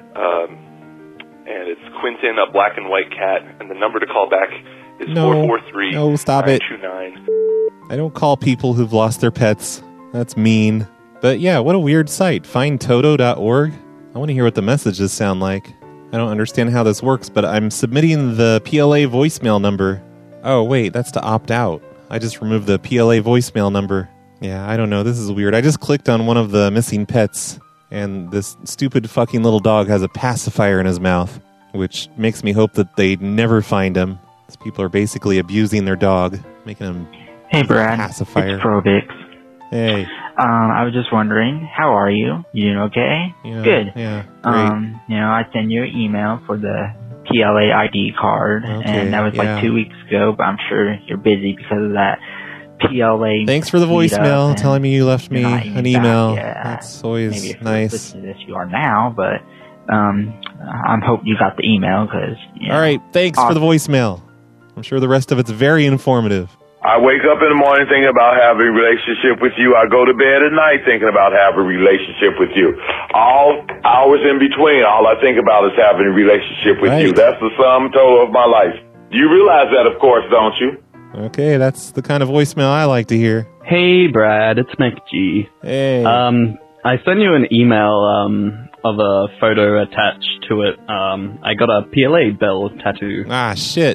And it's Quentin, a black and white cat, and the number to call back is 443-929. No, stop it. I don't call people who've lost their pets. That's mean. But yeah, what a weird site. Findtoto.org. I want to hear what the messages sound like. I don't understand how this works, but I'm submitting the PLA voicemail number. Oh, wait, that's to opt out. I just removed the PLA voicemail number. Yeah, I don't know. This is weird. I just clicked on one of the missing pets, and this stupid fucking little dog has a pacifier in his mouth, which makes me hope that they never find him. These people are basically abusing their dog, making him Hey, Brad. pacifier. It's Probix. Hey. I was just wondering, how are you? You doing okay? Yeah, Good. Yeah, great. I sent you an email for the PLA ID card, and that was like 2 weeks ago, but I'm sure you're busy because of that PLA. Thanks for the voicemail telling me you left me an email. Yeah. That's always Maybe if nice. listening to this, you are now, but I'm hoping you got the email because. All right, thanks for the voicemail. I'm sure the rest of it's very informative. I wake up in the morning thinking about having a relationship with you. I go to bed at night thinking about having a relationship with you. All hours in between, all I think about is having a relationship with you. That's the sum total of my life. You realize that, of course, don't you? Okay, that's the kind of voicemail I like to hear. Hey, Brad, it's McG. Hey. I sent you an email of a photo attached to it. I got a PLA bell tattoo. Ah, shit.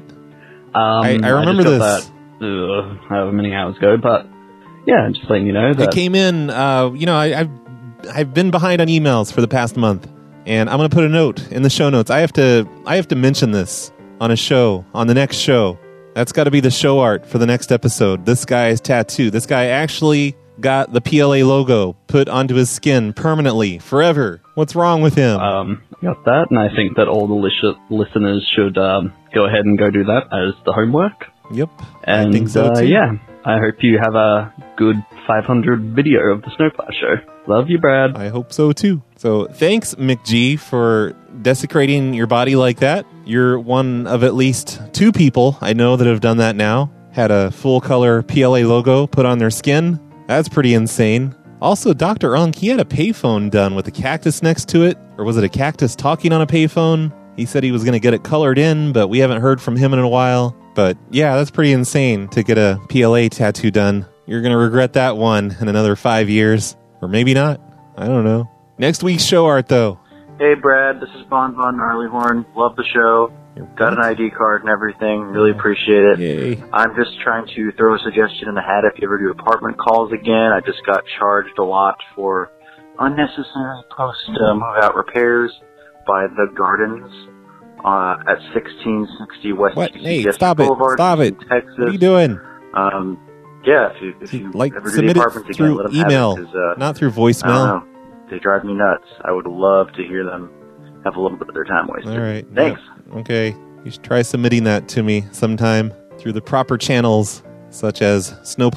I remember this. That, however many hours ago, but yeah, just letting you know that it came in. I've been behind on emails for the past month, and I'm going to put a note in the show notes. I have to mention this on a show, on the next show. That's got to be the show art for the next episode. This guy's tattoo. This guy actually got the PLA logo put onto his skin permanently, forever. What's wrong with him? Got that, and I think that all the listeners should go ahead and go do that as the homework. Yep, and I think so too. Yeah, I hope you have a good 500 video of the Snowplow Show. Love you, Brad. I hope so too. So thanks, McG, for desecrating your body like that. You're one of at least 2 people I know that have done that now. Had a full color PLA logo put on their skin. That's pretty insane. Also, Dr. Unk, he had a payphone done with a cactus next to it. Or was it a cactus talking on a payphone? He said he was going to get it colored in, but we haven't heard from him in a while. But yeah, that's pretty insane to get a PLA tattoo done. You're going to regret that one in another 5 years. Or maybe not. I don't know. Next week's show art, though. Hey, Brad. This is Bon Gnarlyhorn. Love the show. Got an ID card and everything. Really appreciate it. Yay. I'm just trying to throw a suggestion in the hat if you ever do apartment calls again. I just got charged a lot for unnecessary post-move-out repairs by The Gardens. at 1660 West What? Hey, District stop it. Boulevard, Stop it. Texas. What are you doing? Yeah, if you Like, ever do the submit apartments it again, through let them have email, it, 'cause, not through I voicemail. don't know. They drive me nuts. I would love to hear them have a little bit of their time wasted. All right. Thanks. Yep. Okay. You should try submitting that to me sometime through the proper channels, such as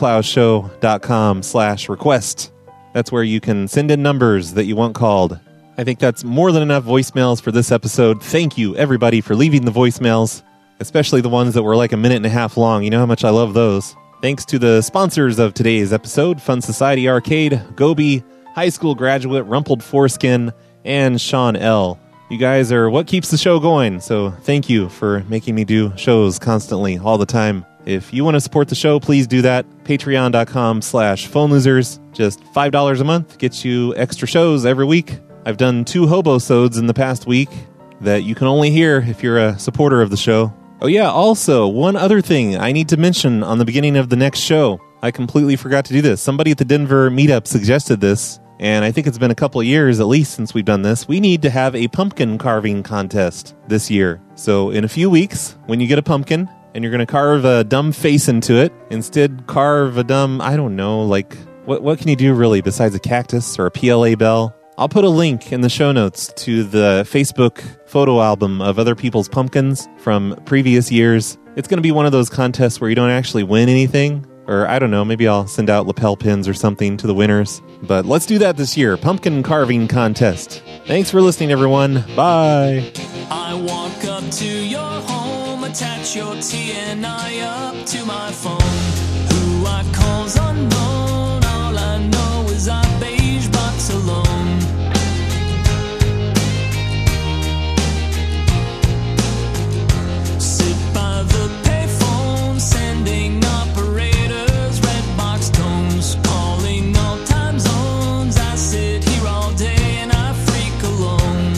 snowplowshow.com/request. That's where you can send in numbers that you want called. I think that's more than enough voicemails for this episode. Thank you, everybody, for leaving the voicemails, especially the ones that were like a minute and a half long. You know how much I love those. Thanks to the sponsors of today's episode, Fun Society Arcade, Gobi, High School Graduate, Rumpled Foreskin, and Sean L. You guys are what keeps the show going, so thank you for making me do shows constantly, all the time. If you want to support the show, please do that. Patreon.com/phonelosers. Just $5 a month gets you extra shows every week. I've done 2 hobo-sodes in the past week that you can only hear if you're a supporter of the show. Oh yeah, also, one other thing I need to mention on the beginning of the next show. I completely forgot to do this. Somebody at the Denver meetup suggested this, and I think it's been a couple of years at least since we've done this. We need to have a pumpkin carving contest this year. So in a few weeks, when you get a pumpkin and you're going to carve a dumb face into it, instead carve a dumb, I don't know, like, what can you do really besides a cactus or a PLA bell? I'll put a link in the show notes to the Facebook photo album of other people's pumpkins from previous years. It's going to be one of those contests where you don't actually win anything. Or, I don't know, maybe I'll send out lapel pins or something to the winners. But let's do that this year. Pumpkin carving contest. Thanks for listening, everyone. Bye. I walk up to your home, attach your TNI up to my phone. Who I call's unknown, all I know is I beige box alone. Sit by the payphone, sending operators red box tones, calling all time zones. I sit here all day and I freak alone.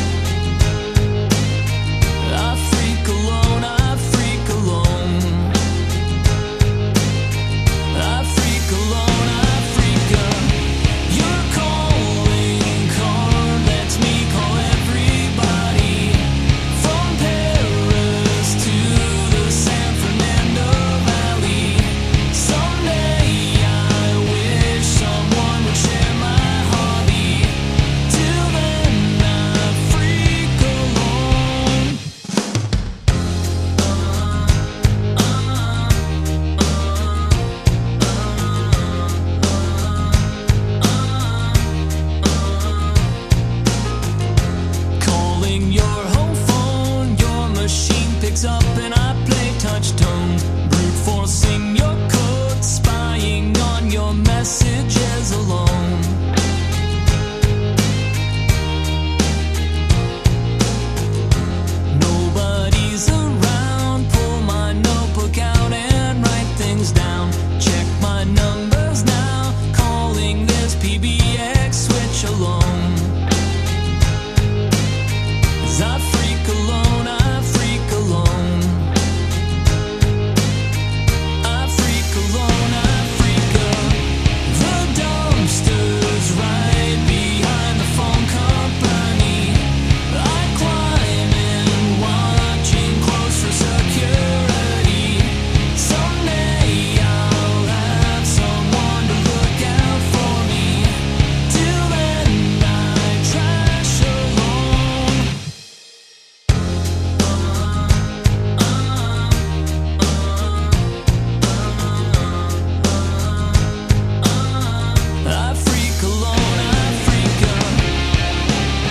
I freak alone, I freak alone. I freak alone, I freak alone. Your calling card lets me call everybody, from Paris to the San Fernando Valley. Someday I wish someone would share my hobby. Till then I freak alone. Calling your home phone, your machine picks up and I play touch tone. Brute forcing your code, spying on your messages alone. Nobody's around, pull my notebook out and write things down. Check my numbers now, calling this PBX switch alone. 'Cause I freak alone, I freak alone. I freak alone, I freak alone. The dumpster's right behind the phone company. I climb in, watching close for security. Someday I'll have someone to look out for me. Till then I trash alone. I freak alone, I freak alone.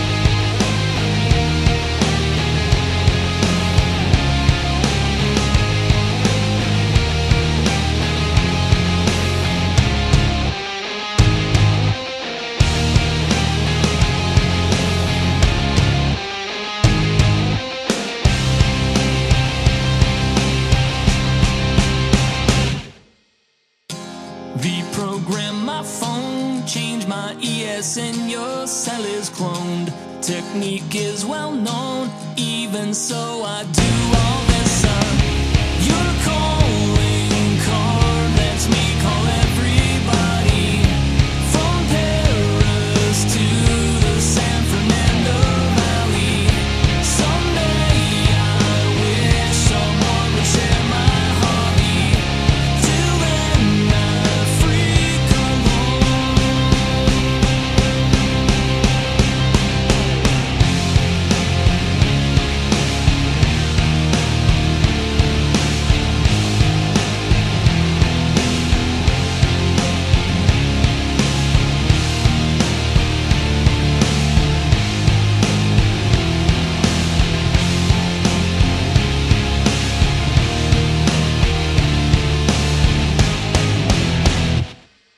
Reprogram my phone, change my ES and your cell is cloned. Technique is well known, even so I do all this. Your calling card lets me call everybody, from Paris to the San Fernando Valley. Someday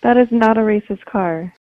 That is not a racist car.